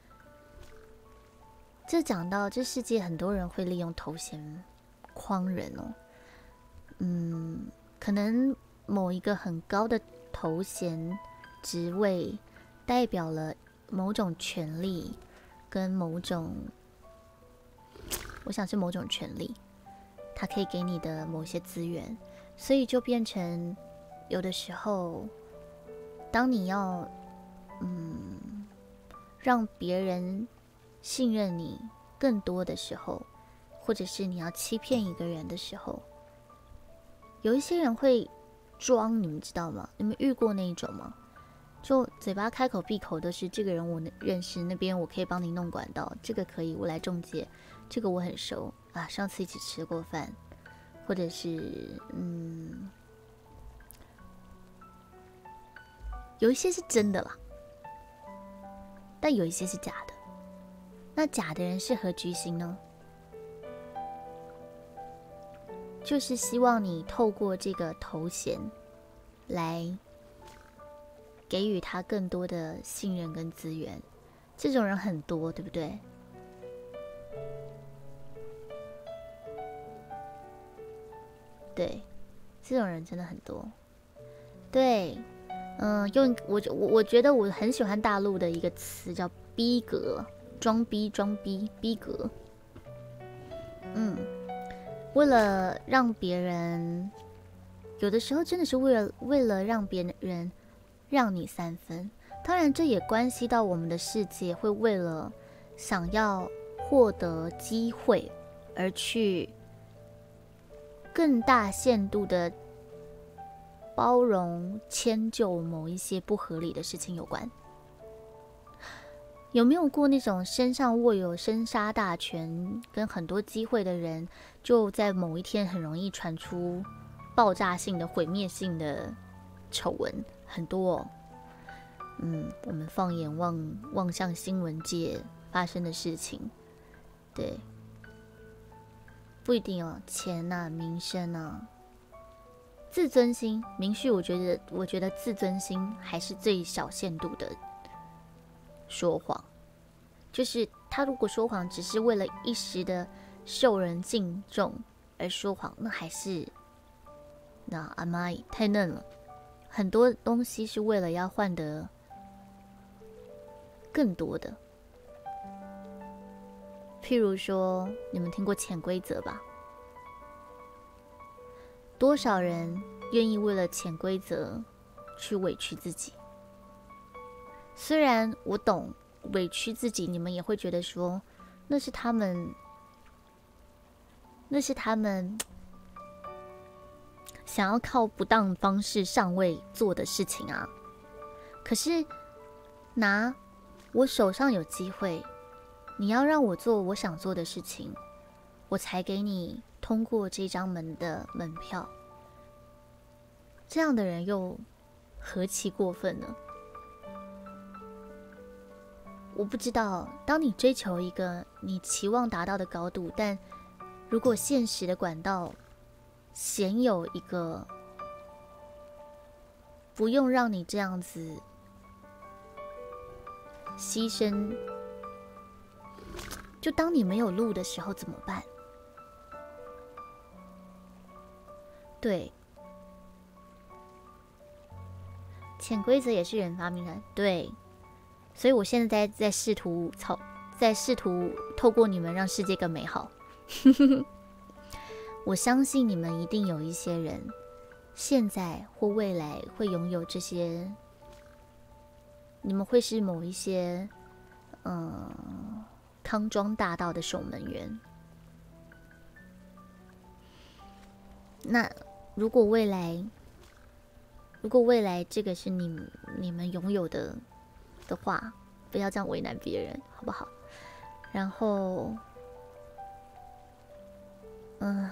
这讲到这世界很多人会利用头衔诓人哦，嗯，可能某一个很高的头衔职位代表了某种权利跟某种，我想是某种权利，它可以给你的某些资源，所以就变成有的时候，当你要嗯让别人信任你更多的时候，或者是你要欺骗一个人的时候，有一些人会装，你们知道吗？你们遇过那一种吗？就嘴巴开口闭口都是这个人我认识，那边我可以帮你弄管道，这个可以我来中介，这个我很熟啊，上次一起吃过饭，或者是嗯，有一些是真的啦，但有一些是假的。那假的人是何居心呢？就是希望你透过这个头衔来给予他更多的信任跟资源，这种人很多，对不对？对，这种人真的很多。对，嗯，用我我我觉得我很喜欢大陆的一个词叫逼格，装逼装逼逼格。嗯，为了让别人，有的时候真的是为了为了让别人让你三分，当然这也关系到我们的世界会为了想要获得机会而去更大限度的包容迁就某一些不合理的事情有关。有没有过那种身上握有生杀大权跟很多机会的人，就在某一天很容易传出爆炸性的毁灭性的丑闻？很多哦。嗯，我们放眼望望向新闻界发生的事情，对，不一定哦，钱啊，名声啊，自尊心、名誉，我觉得，我觉得自尊心还是最小限度的说谎。就是他如果说谎只是为了一时的受人敬重而说谎，那还是那阿妈太嫩了。很多东西是为了要换得更多的，譬如说，你们听过潜规则吧？多少人愿意为了潜规则去委屈自己？虽然我懂委屈自己，你们也会觉得说，那是他们，那是他们想要靠不当方式上位做的事情啊。可是拿我手上有机会，你要让我做我想做的事情，我才给你通过这张门的门票。这样的人又何其过分呢？我不知道，当你追求一个你期望达到的高度，但如果现实的管道鲜有一个不用让你这样子牺牲，就当你没有路的时候怎么办？对，潜规则也是人发明的，对，所以我现在在在试图操，在试图透过你们让世界更美好。 我相信你们一定有一些人，现在或未来会拥有这些，你们会是某一些，嗯，康庄大道的守门员。那如果未来，如果未来这个是你你们拥有的的话，不要这样为难别人，好不好？然后，嗯，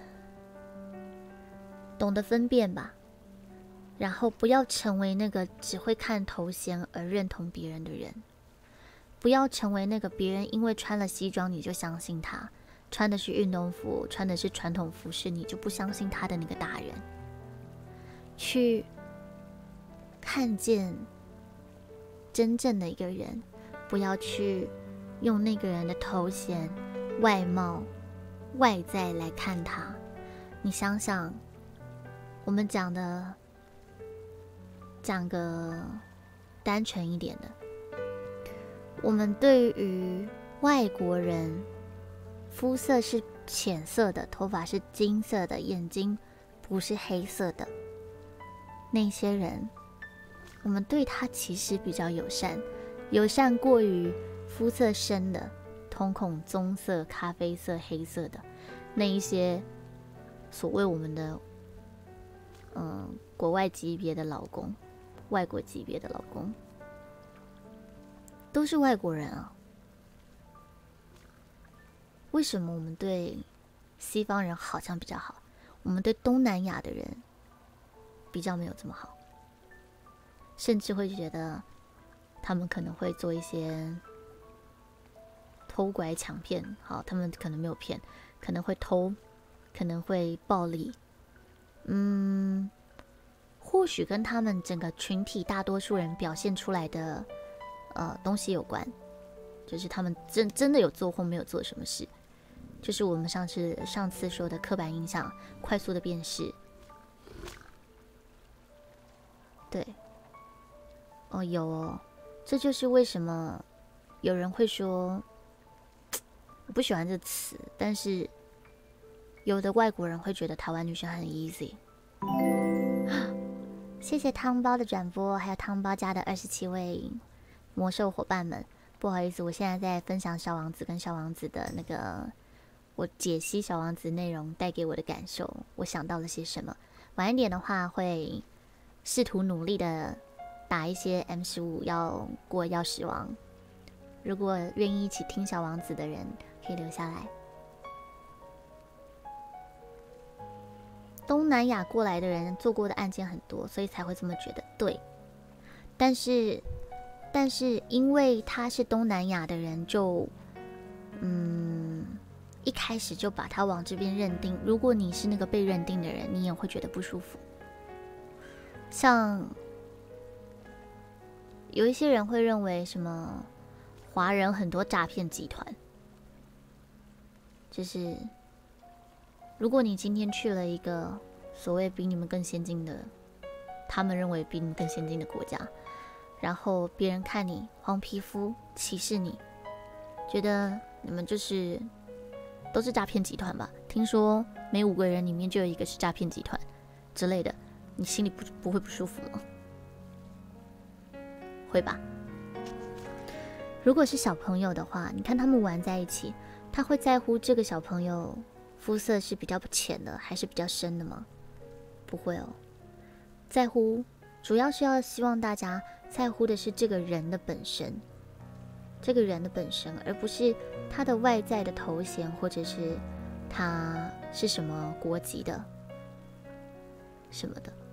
懂得分辨吧。然后不要成为那个只会看头衔而认同别人的人，不要成为那个别人因为穿了西装你就相信他，穿的是运动服，穿的是传统服饰你就不相信他的那个大人。去看见真正的一个人，不要去用那个人的头衔、外貌、外在来看他。你想想，我们讲的讲个单纯一点的，我们对于外国人肤色是浅色的，头发是金色的，眼睛不是黑色的，那些人我们对他其实比较友善，友善过于肤色深的，瞳孔棕色、咖啡色、黑色的那一些所谓我们的嗯国外级别的老公，外国级别的老公，都是外国人啊。为什么我们对西方人好像比较好，我们对东南亚的人比较没有这么好？甚至会觉得他们可能会做一些偷拐抢骗，好，他们可能没有骗，可能会偷，可能会暴力，嗯，或许跟他们整个群体大多数人表现出来的呃东西有关，就是他们真真的有做或没有做什么事，就是我们上次上次说的刻板印象，快速的辨识，对。哦，有哦，这就是为什么有人会说，我不喜欢这词，但是有的外国人会觉得台湾女生很 easy。谢谢汤包的转播，还有汤包家的二十七位魔兽伙伴们。不好意思，我现在在分享小王子跟小王子的那个我解析小王子内容带给我的感受，我想到了些什么。晚一点的话会试图努力的打一些 M 十五要过钥匙王，如果愿意一起听小王子的人可以留下来。东南亚过来的人做过的案件很多，所以才会这么觉得对。但是但是因为他是东南亚的人，就嗯一开始就把他往这边认定，如果你是那个被认定的人，你也会觉得不舒服。像有一些人会认为什么华人很多诈骗集团，就是如果你今天去了一个所谓比你们更先进的，他们认为比你们更先进的国家，然后别人看你黄皮肤歧视你，觉得你们就是都是诈骗集团吧，听说每五个人里面就有一个是诈骗集团之类的，你心里不不会不舒服吗？会吧。如果是小朋友的话，你看他们玩在一起，他会在乎这个小朋友肤色是比较浅的还是比较深的吗？不会哦，在乎主要是要希望大家在乎的是这个人的本身，这个人的本身，而不是他的外在的头衔，或者是他是什么国籍的什么的。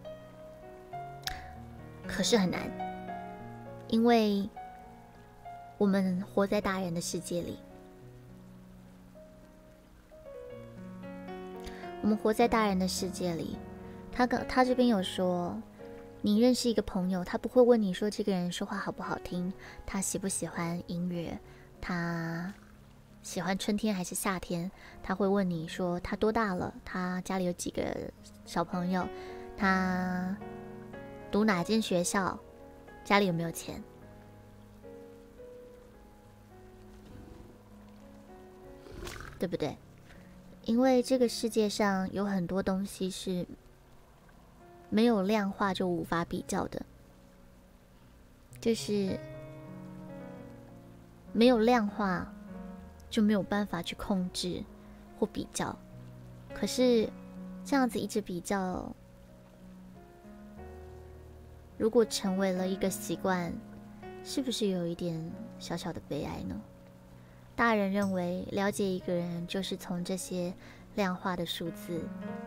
可是很难，因为我们活在大人的世界里，我们活在大人的世界里。他跟他这边有说，你认识一个朋友，他不会问你说这个人说话好不好听，他喜不喜欢音乐，他喜欢春天还是夏天，他会问你说他多大了，他家里有几个小朋友，他读哪间学校，家里有没有钱。对不对？ 因为这个世界上有很多东西是没有量化就无法比较的，就是没有量化就没有办法去控制或比较。可是这样子一直比较，如果成为了一个习惯，是不是有一点小小的悲哀呢？大人认为了解一个人就是从这些量化的数字，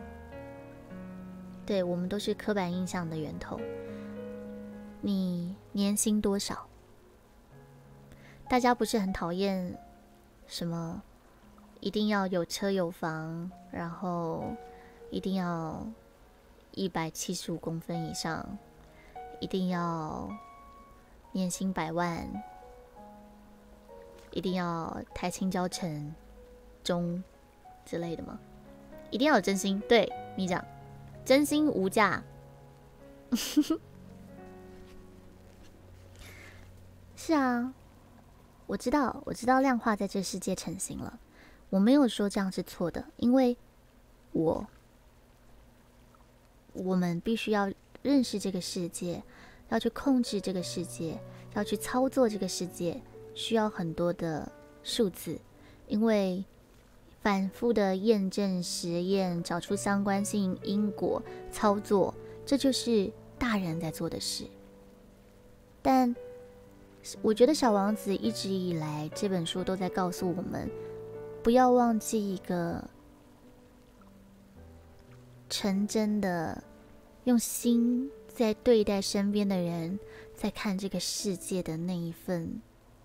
对，我们都是刻板印象的源头。你年薪多少？大家不是很讨厌什么一定要有车有房，然后一定要一百七十五公分以上，一定要年薪百万，一定要台清交成中之类的吗？一定要有真心，对你讲，真心无价。是啊，我知道，我知道量化在这世界成型了。我没有说这样是错的，因为我我们必须要认识这个世界，要去控制这个世界，要去操作这个世界，需要很多的数字，因为反复的验证实验，找出相关性因果操作，这就是大人在做的事。但我觉得《小王子》一直以来这本书都在告诉我们，不要忘记一个纯真的用心在对待身边的人，在看这个世界的那一份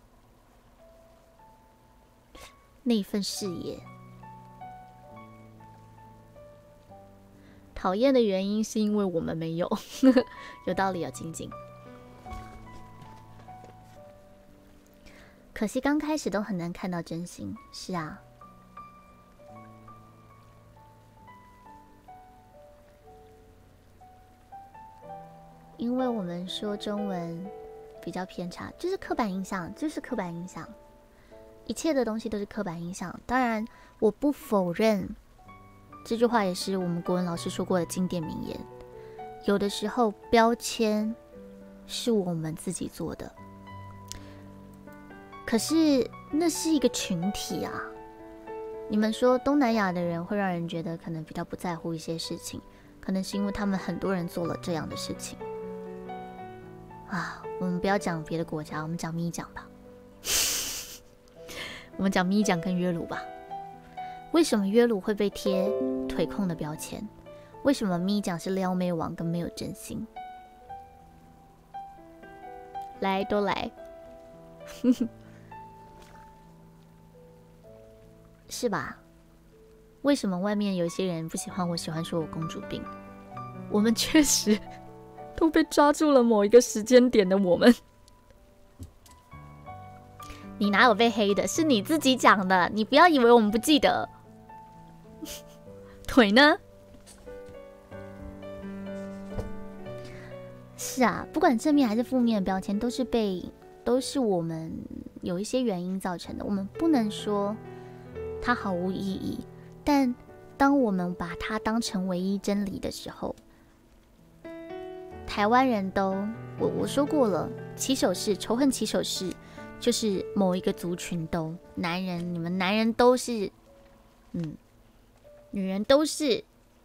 那一份视野。讨厌的原因是因为我们没有。有道理啊，静静。可惜刚开始都很难看到真心。是啊，因为我们说中文比较偏差，就是刻板印象，就是刻板印象，一切的东西都是刻板印象。当然，我不否认这句话也是我们国文老师说过的经典名言。有的时候标签是我们自己做的，可是那是一个群体啊。你们说东南亚的人会让人觉得可能比较不在乎一些事情，可能是因为他们很多人做了这样的事情啊。我们不要讲别的国家，我们讲咪讲吧。我们讲咪讲跟约鲁吧。为什么约鲁会被贴腿控的标签？为什么咪讲是撩妹王跟没有真心？来，都来。是吧？为什么外面有些人不喜欢我，喜欢说我公主病？我们确实都被抓住了某一个时间点的我们。你哪有被黑的？是你自己讲的，你不要以为我们不记得。腿呢？是啊，不管正面还是负面的标签，都是被都是我们有一些原因造成的。我们不能说它毫无意义，但当我们把它当成唯一真理的时候，台湾人都我我说过了，起手式仇恨起手式就是某一个族群都男人，你们男人都是，嗯，女人都是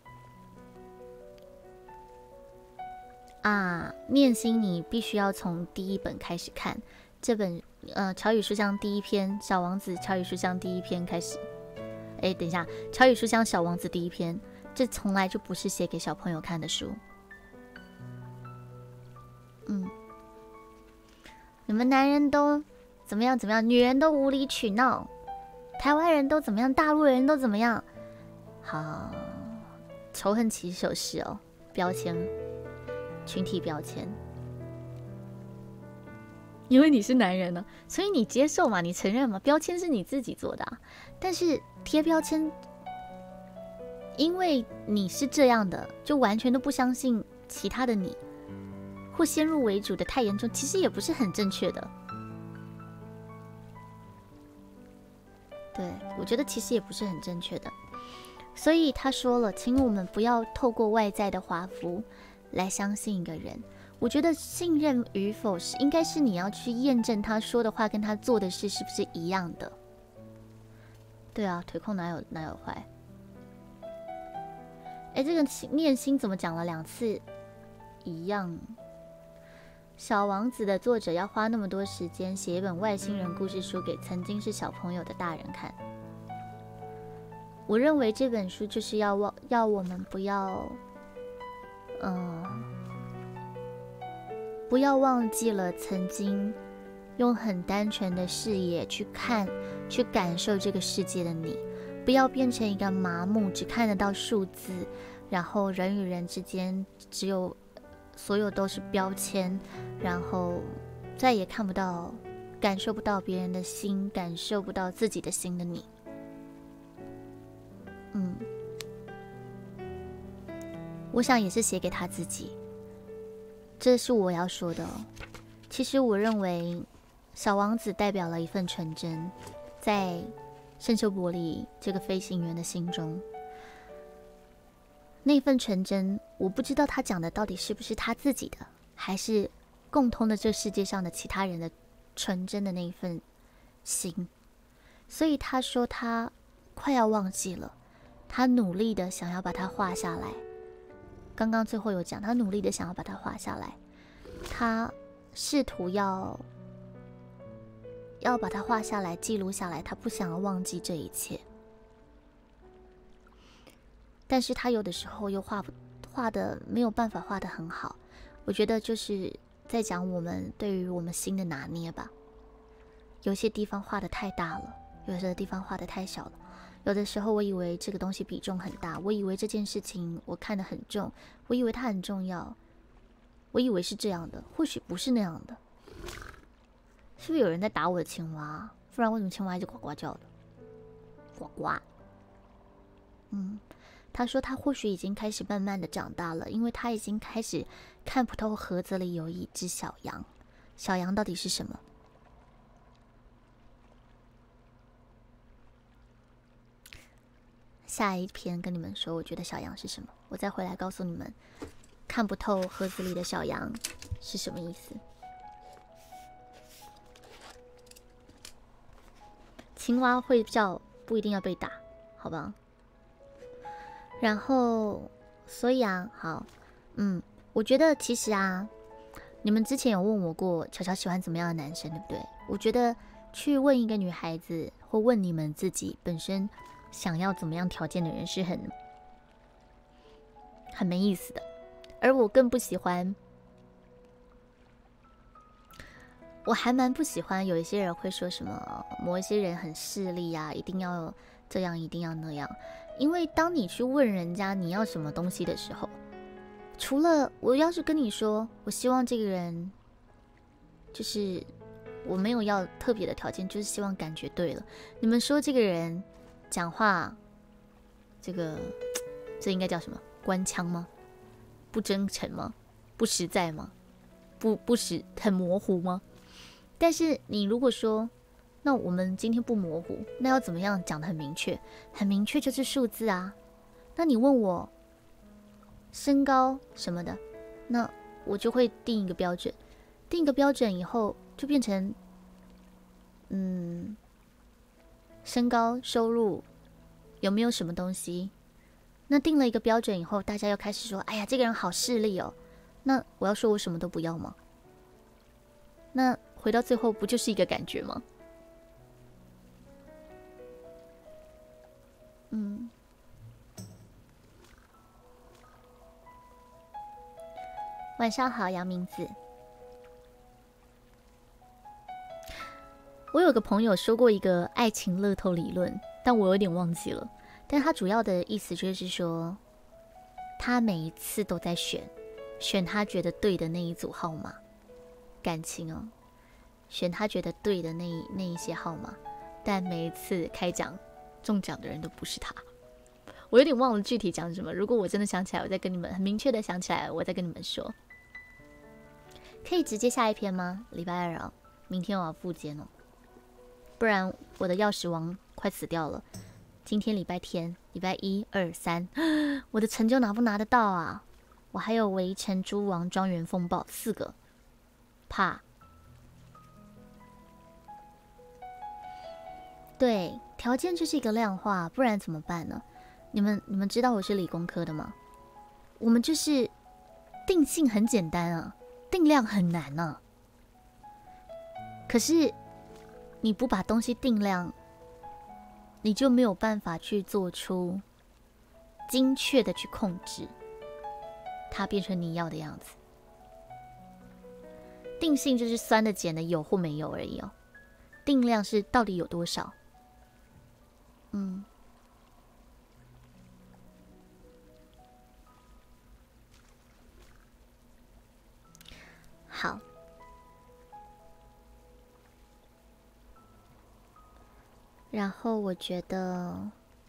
啊。念心你必须要从第一本开始看，这本呃乔语书香第一篇小王子，乔语书香第一篇开始。哎，等一下，乔语书香小王子第一篇，这从来就不是写给小朋友看的书。嗯，你们男人都怎么样怎么样，女人都无理取闹，台湾人都怎么样，大陆人都怎么样。好，仇恨起手式哦，标签，群体标签。因为你是男人呢，所以你接受嘛，你承认嘛，标签是你自己做的啊。但是贴标签，因为你是这样的，就完全都不相信其他的你，或先入为主的太严重，其实也不是很正确的。对，我觉得其实也不是很正确的。 所以他说了，请我们不要透过外在的华服来相信一个人。我觉得信任与否是应该是你要去验证他说的话跟他做的事是不是一样的。对啊，腿控哪有哪有坏？哎，这个念心怎么讲了两次一样？小王子的作者要花那么多时间写一本外星人故事书给曾经是小朋友的大人看。我认为这本书就是要忘要我们不要，嗯、呃，不要忘记了曾经用很单纯的视野去看、去感受这个世界的你，不要变成一个麻木，只看得到数字，然后人与人之间只有所有都是标签，然后再也看不到、感受不到别人的心，感受不到自己的心的你。嗯，我想也是写给他自己，这是我要说的哦。其实我认为小王子代表了一份纯真，在圣修伯里这个飞行员的心中，那份纯真，我不知道他讲的到底是不是他自己的，还是共通的这世界上的其他人的纯真的那一份心。所以他说他快要忘记了，他努力的想要把它画下来。刚刚最后有讲，他努力的想要把它画下来，他试图要要把它画下来，记录下来，他不想要忘记这一切。但是他有的时候又画画的没有办法画得很好，我觉得就是在讲我们对于我们心的拿捏吧。有些地方画得太大了，有些地方画得太小了。有的时候我以为这个东西比重很大，我以为这件事情我看得很重，我以为它很重要，我以为是这样的，或许不是那样的。是不是有人在打我的青蛙？不然为什么青蛙一直呱呱叫的？呱呱。嗯，他说他或许已经开始慢慢的长大了，因为他已经开始看不透盒子里有一只小羊。小羊到底是什么？下一篇跟你们说，我觉得小羊是什么，我再回来告诉你们，看不透盒子里的小羊是什么意思。青蛙会叫，不一定要被打，好吧？然后，所以啊，好，嗯，我觉得其实啊，你们之前有问我过，乔乔喜欢怎么样的男生，对不对？我觉得去问一个女孩子，或问你们自己本身想要怎么样条件的人，是很很没意思的。而我更不喜欢，我还蛮不喜欢有一些人会说什么某一些人很势利啊，一定要这样，一定要那样。因为当你去问人家你要什么东西的时候，除了我要是跟你说我希望这个人，就是我没有要特别的条件，就是希望感觉对了。你们说这个人讲话，这个这应该叫什么？官腔吗？不真诚吗？不实在吗？不不实，很模糊吗？但是你如果说，那我们今天不模糊，那要怎么样讲得很明确？很明确就是数字啊。那你问我身高什么的，那我就会定一个标准，定一个标准以后就变成，嗯，身高、收入有没有什么东西？那定了一个标准以后，大家又开始说，哎呀，这个人好势利哦。那我要说我什么都不要吗？那回到最后不就是一个感觉吗？嗯，晚上好，杨明子。我有个朋友说过一个爱情乐透理论，但我有点忘记了。但他主要的意思就是说，他每一次都在选，选他觉得对的那一组号码，感情哦，选他觉得对的那一那一些号码，但每一次开奖中奖的人都不是他。我有点忘了具体讲什么，如果我真的想起来，我再跟你们很明确的想起来，我再跟你们说。可以直接下一篇吗？礼拜二啊、哦，明天我要复健哦，不然我的钥匙王快死掉了。 今天礼拜天，礼拜一、二、三，我的成就拿不拿得到啊？我还有围城蛛王庄园风暴四个，怕。对，条件就是一个量化，不然怎么办呢？你们你们知道我是理工科的吗？我们就是定性很简单啊，定量很难啊。可是你不把东西定量，你就没有办法去做出精确的去控制它变成你要的样子。定性就是酸的碱的有或没有而已哦，定量是到底有多少。嗯，好。然后我觉得，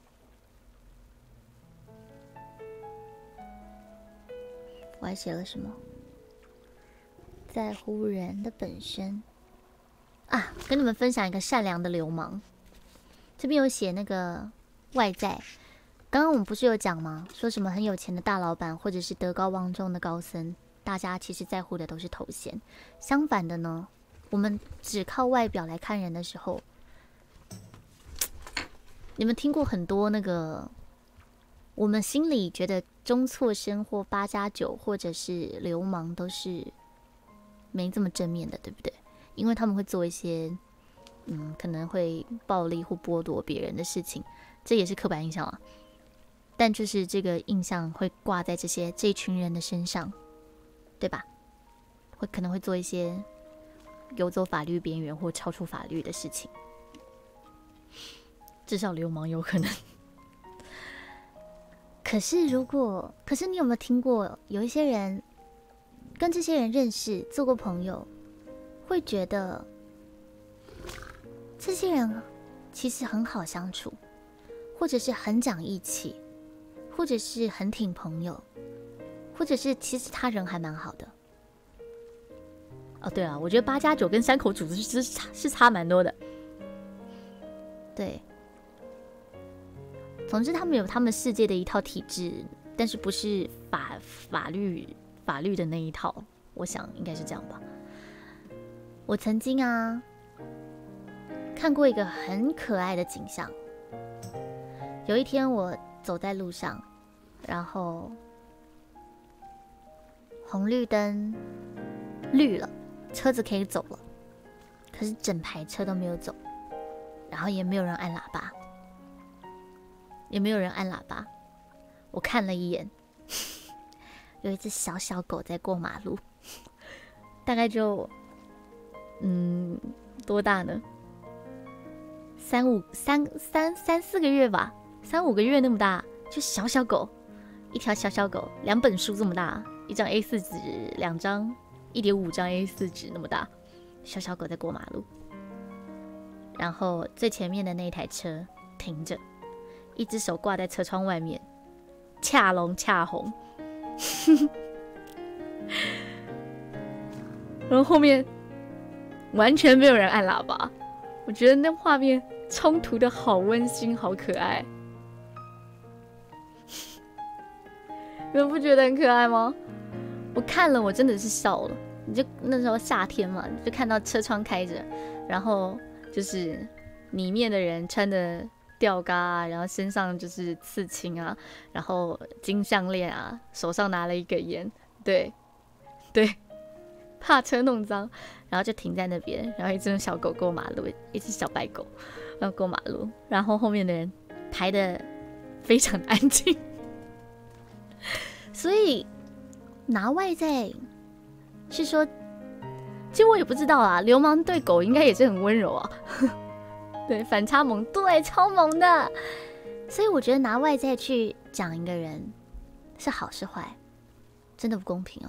我还写了什么？在乎人的本身啊，跟你们分享一个善良的流氓。这边有写那个外在，刚刚我们不是有讲吗？说什么很有钱的大老板，或者是德高望重的高僧，大家其实在乎的都是头衔。相反的呢，我们只靠外表来看人的时候，你们听过很多那个，我们心里觉得中辍生或八加九或者是流氓都是没这么正面的，对不对？因为他们会做一些嗯，可能会暴力或剥夺别人的事情，这也是刻板印象啊。但就是这个印象会挂在这些这一群人的身上，对吧？会可能会做一些游走法律边缘或超出法律的事情，至少流氓有可能。可是如果，可是你有没有听过有一些人跟这些人认识，做过朋友，会觉得这些人其实很好相处，或者是很讲义气，或者是很挺朋友，或者是其实他人还蛮好的。哦，对啊，我觉得八加九跟山口组织是差是差蛮多的。对，总之他们有他们世界的一套体制，但是不是法法律法律的那一套，我想应该是这样吧。我曾经啊看过一个很可爱的景象。有一天我走在路上，然后红绿灯绿了，车子可以走了，可是整排车都没有走，然后也没有人按喇叭，也没有人按喇叭。我看了一眼，有一只小小狗在过马路，大概就嗯多大呢？三五三三三四个月吧，三五个月那么大，就小小狗，一条小小狗，两本书这么大，一张 A 四 纸，两张一点五张 A 四 纸那么大，小小狗在过马路。然后最前面的那台车停着，一只手挂在车窗外面，恰龙恰红。然后后面完全没有人按喇叭，我觉得那画面冲突的好温馨，好可爱。你们不觉得很可爱吗？我看了，我真的是笑了。你就那时候夏天嘛，就看到车窗开着，然后就是里面的人穿的吊嘎啊，然后身上就是刺青啊，然后金项链啊，手上拿了一根烟，对对，怕车弄脏，然后就停在那边，然后一只小狗过马路，一只小白狗然后过马路，然后后面的人排的非常安静。所以拿外在是说，其实我也不知道啦，流氓对狗应该也是很温柔啊。对，反差萌，对，超萌的。所以我觉得拿外在去讲一个人是好是坏，真的不公平哦。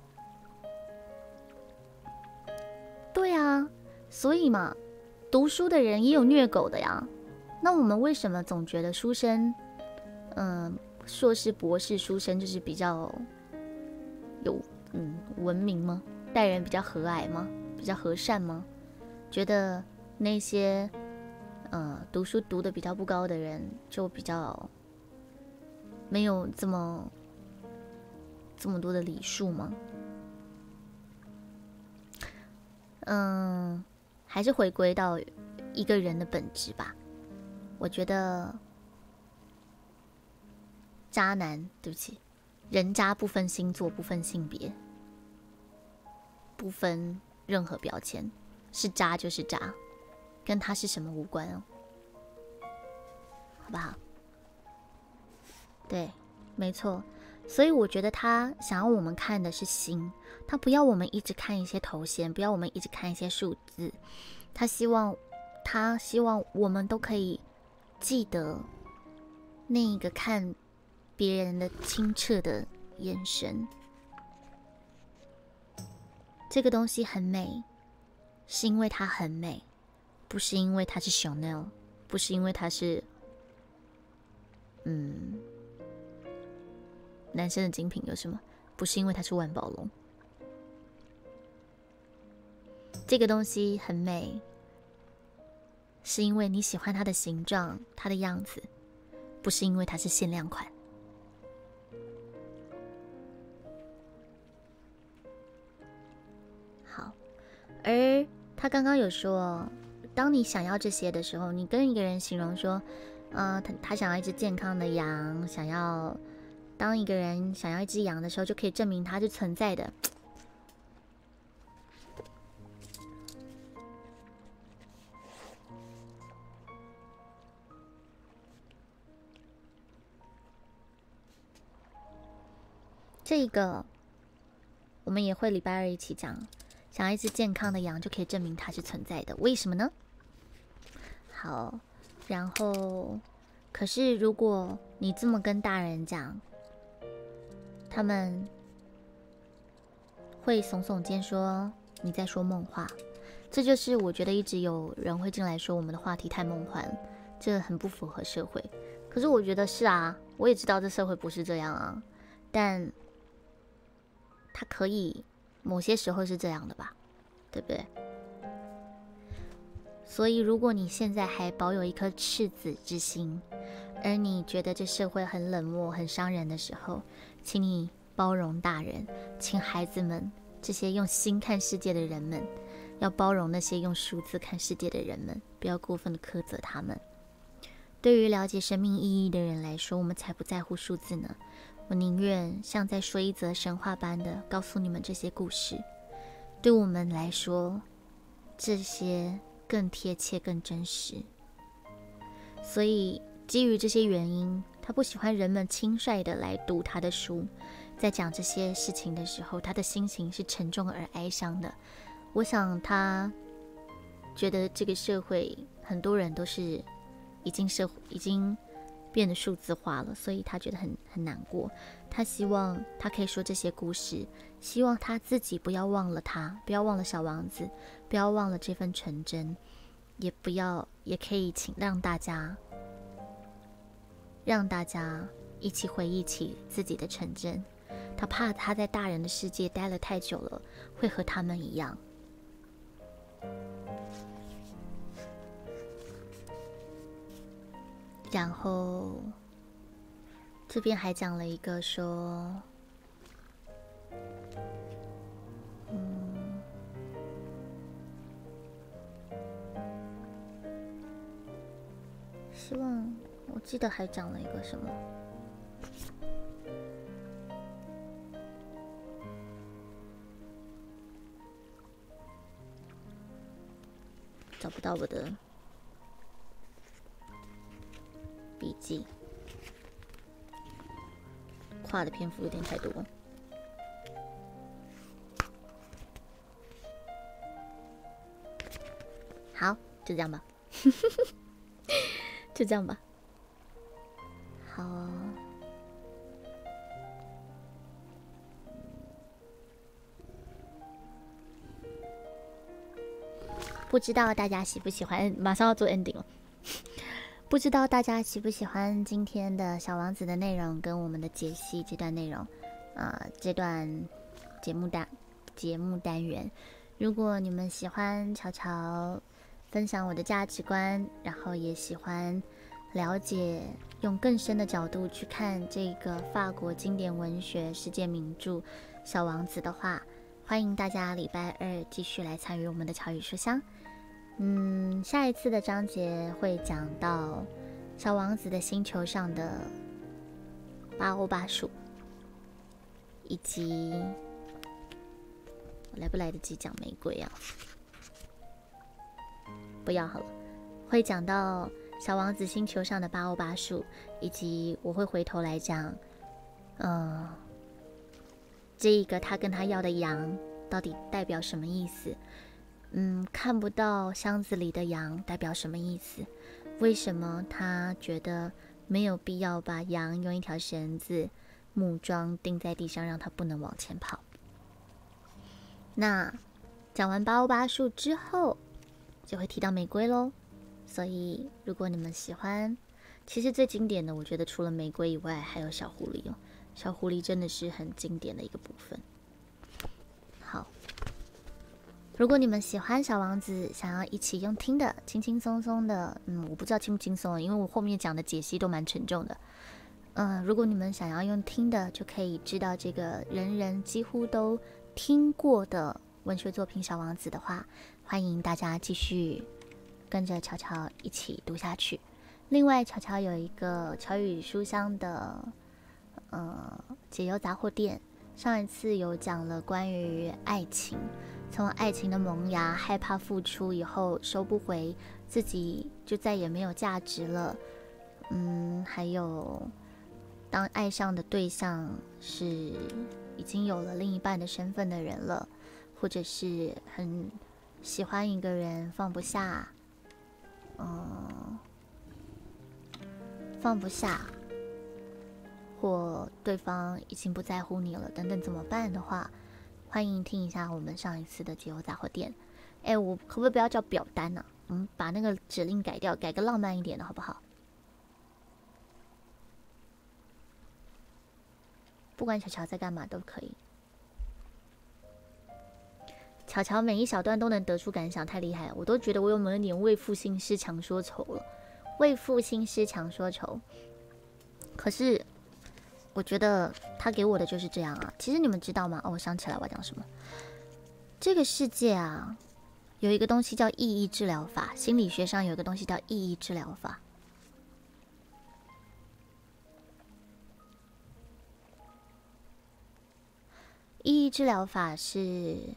对啊，所以嘛，读书的人也有虐狗的呀。那我们为什么总觉得书生，嗯，硕士、博士书生就是比较有嗯文明吗？待人比较和蔼吗？比较和善吗？觉得那些呃读书读的比较不高的人，就比较没有这么这么多的礼数吗？嗯，还是回归到一个人的本质吧。我觉得渣男，对不起，人渣不分星座，不分性别，不分任何标签，是渣就是渣，跟他是什么无关哦，好不好？对，没错。所以我觉得他想要我们看的是心，他不要我们一直看一些头衔，不要我们一直看一些数字，他希望，他希望我们都可以记得那一个看别人的清澈的眼神。这个东西很美，是因为它很美，不是因为它是 Chanel， 不是因为它是，嗯。男生的精品有什么？不是因为它是万宝龙。这个东西很美，是因为你喜欢它的形状、它的样子，不是因为它是限量款。好，而他刚刚有说，当你想要这些的时候，你跟一个人形容说，呃，他他想要一只健康的羊，想要。当一个人想要一只羊的时候，就可以证明它是存在的。这个我们也会礼拜二一起讲，想要一只健康的羊就可以证明它是存在的，为什么呢？好，然后可是如果你这么跟大人讲，他们会耸耸肩说你在说梦话。这就是我觉得一直有人会进来说我们的话题太梦幻，这很不符合社会。可是我觉得是啊，我也知道这社会不是这样啊，但它可以某些时候是这样的吧，对不对？所以如果你现在还保有一颗赤子之心，而你觉得这社会很冷漠很伤人的时候，请你包容大人，请孩子们，这些用心看世界的人们，要包容那些用数字看世界的人们，不要过分的苛责他们。对于了解生命意义的人来说，我们才不在乎数字呢。我宁愿像在说一则神话般的告诉你们这些故事，对我们来说，这些更贴切更真实。所以基于这些原因，他不喜欢人们轻率的来读他的书，在讲这些事情的时候，他的心情是沉重而哀伤的。我想他觉得这个社会很多人都是已经社已经变得数字化了，所以他觉得很很难过。他希望他可以说这些故事，希望他自己不要忘了他，不要忘了小王子，不要忘了这份纯真，也不要也可以请让大家让大家一起回忆起自己的纯真。他怕他在大人的世界待了太久了，会和他们一样。然后这边还讲了一个说，嗯，希望我记得还讲了一个什么，找不到我的笔记，画的篇幅有点太多。好，就这样吧，就这样吧。好，不知道大家喜不喜欢，马上要做 ending 了。不知道大家喜不喜欢今天的小王子的内容跟我们的解析这段内容啊、呃，这段节目单节目单元。如果你们喜欢乔乔分享我的价值观，然后也喜欢了解，用更深的角度去看这个法国经典文学世界名著《小王子》的话，欢迎大家礼拜二继续来参与我们的巧语书香。嗯，下一次的章节会讲到小王子的星球上的巴欧巴树，以及我来不来得及讲玫瑰啊？不要好了，会讲到小王子星球上的巴欧巴树，以及我会回头来讲，呃，这一个他跟他要的羊到底代表什么意思？嗯，看不到箱子里的羊代表什么意思？为什么他觉得没有必要把羊用一条绳子木桩钉在地上，让它不能往前跑？那讲完巴欧巴树之后，就会提到玫瑰咯。所以如果你们喜欢，其实最经典的，我觉得除了玫瑰以外，还有小狐狸哦。小狐狸真的是很经典的一个部分。好。如果你们喜欢小王子，想要一起用听的轻轻松松的，嗯，我不知道轻不轻松，因为我后面讲的解析都蛮沉重的。嗯、呃，如果你们想要用听的，就可以知道这个人人几乎都听过的文学作品《小王子》的话，欢迎大家继续跟着乔乔一起读下去。另外，乔乔有一个乔语书香的呃解忧杂货店，上一次有讲了关于爱情。从爱情的萌芽，害怕付出以后收不回，自己就再也没有价值了。嗯，还有当爱上的对象是已经有了另一半的身份的人了，或者是很喜欢一个人放不下，嗯，放不下，或对方已经不在乎你了等等，怎么办的话，欢迎听一下我们上一次的解忧杂货店。哎，我可不可以不要叫表单呢、啊？我们把那个指令改掉，改个浪漫一点的好不好？不管巧巧在干嘛都可以。巧巧每一小段都能得出感想，太厉害了！我都觉得我有没有点为赋新诗强说愁了，为赋新诗强说愁。可是我觉得他给我的就是这样啊。其实你们知道吗？哦，我想起来我要讲什么。这个世界啊，有一个东西叫意义治疗法，心理学上有一个东西叫意义治疗法。意义治疗法是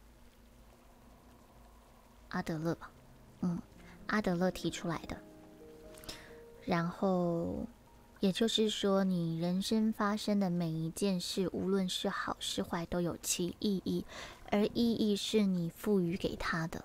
阿德勒吧？嗯，阿德勒提出来的。然后也就是说，你人生发生的每一件事，无论是好是坏，都有其意义，而意义是你赋予给它的。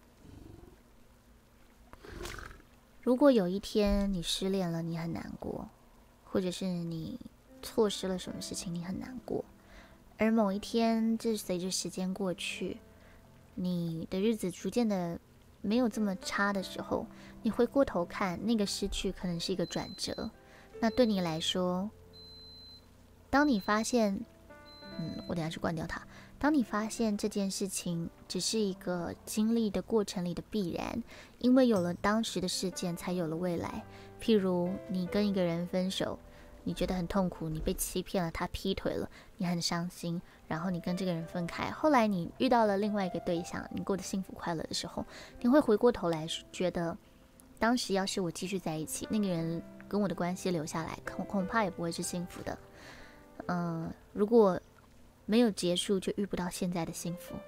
如果有一天你失恋了，你很难过，或者是你错失了什么事情，你很难过，而某一天，这随着时间过去，你的日子逐渐的没有这么差的时候，你回过头看，那个失去可能是一个转折。那对你来说，当你发现，嗯，我等下去关掉它。当你发现这件事情只是一个经历的过程里的必然，因为有了当时的事件，才有了未来。譬如你跟一个人分手，你觉得很痛苦，你被欺骗了，他劈腿了，你很伤心，然后你跟这个人分开，后来你遇到了另外一个对象，你过得幸福快乐的时候，你会回过头来觉得，当时要是我继续在一起，那个人跟我的关系留下来，恐恐怕也不会是幸福的。嗯、呃，如果没有结束，就遇不到现在的幸福。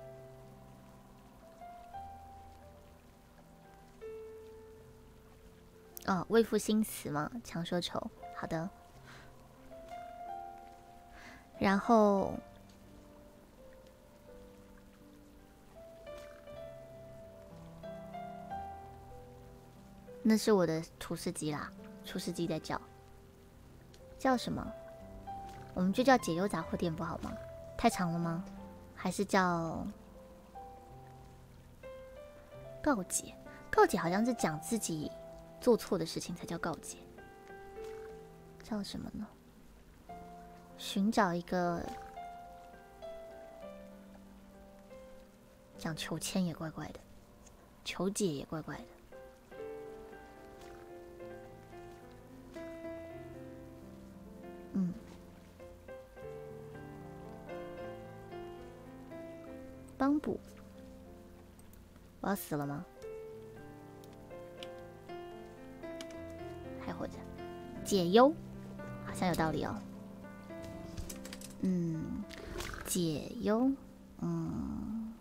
哦，为赋新词嘛，强说愁。好的。然后，那是我的厨师机啦，厨师机在叫，叫什么？我们就叫解忧杂货店不好吗？太长了吗？还是叫告解？告解好像是讲自己做错的事情才叫告解，叫什么呢？寻找一个，讲求签也怪怪的。 求解也怪怪的。嗯，帮补，我要死了吗？还活着，解忧，好像有道理哦。嗯，解忧，嗯，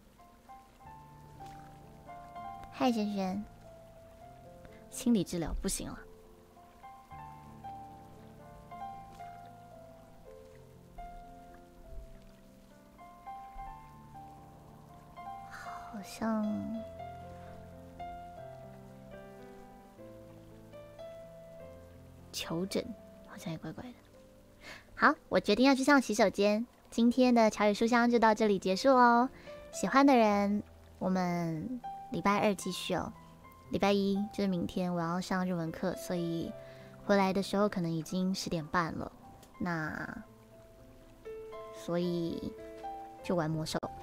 嗨，轩轩，心理治疗不行了。好像求诊，好像也怪怪的。好，我决定要去上洗手间。今天的巧语书香就到这里结束喽。喜欢的人，我们礼拜二继续哦。礼拜一就是明天，我要上日文课，所以回来的时候可能已经十点半了。那所以就玩魔兽。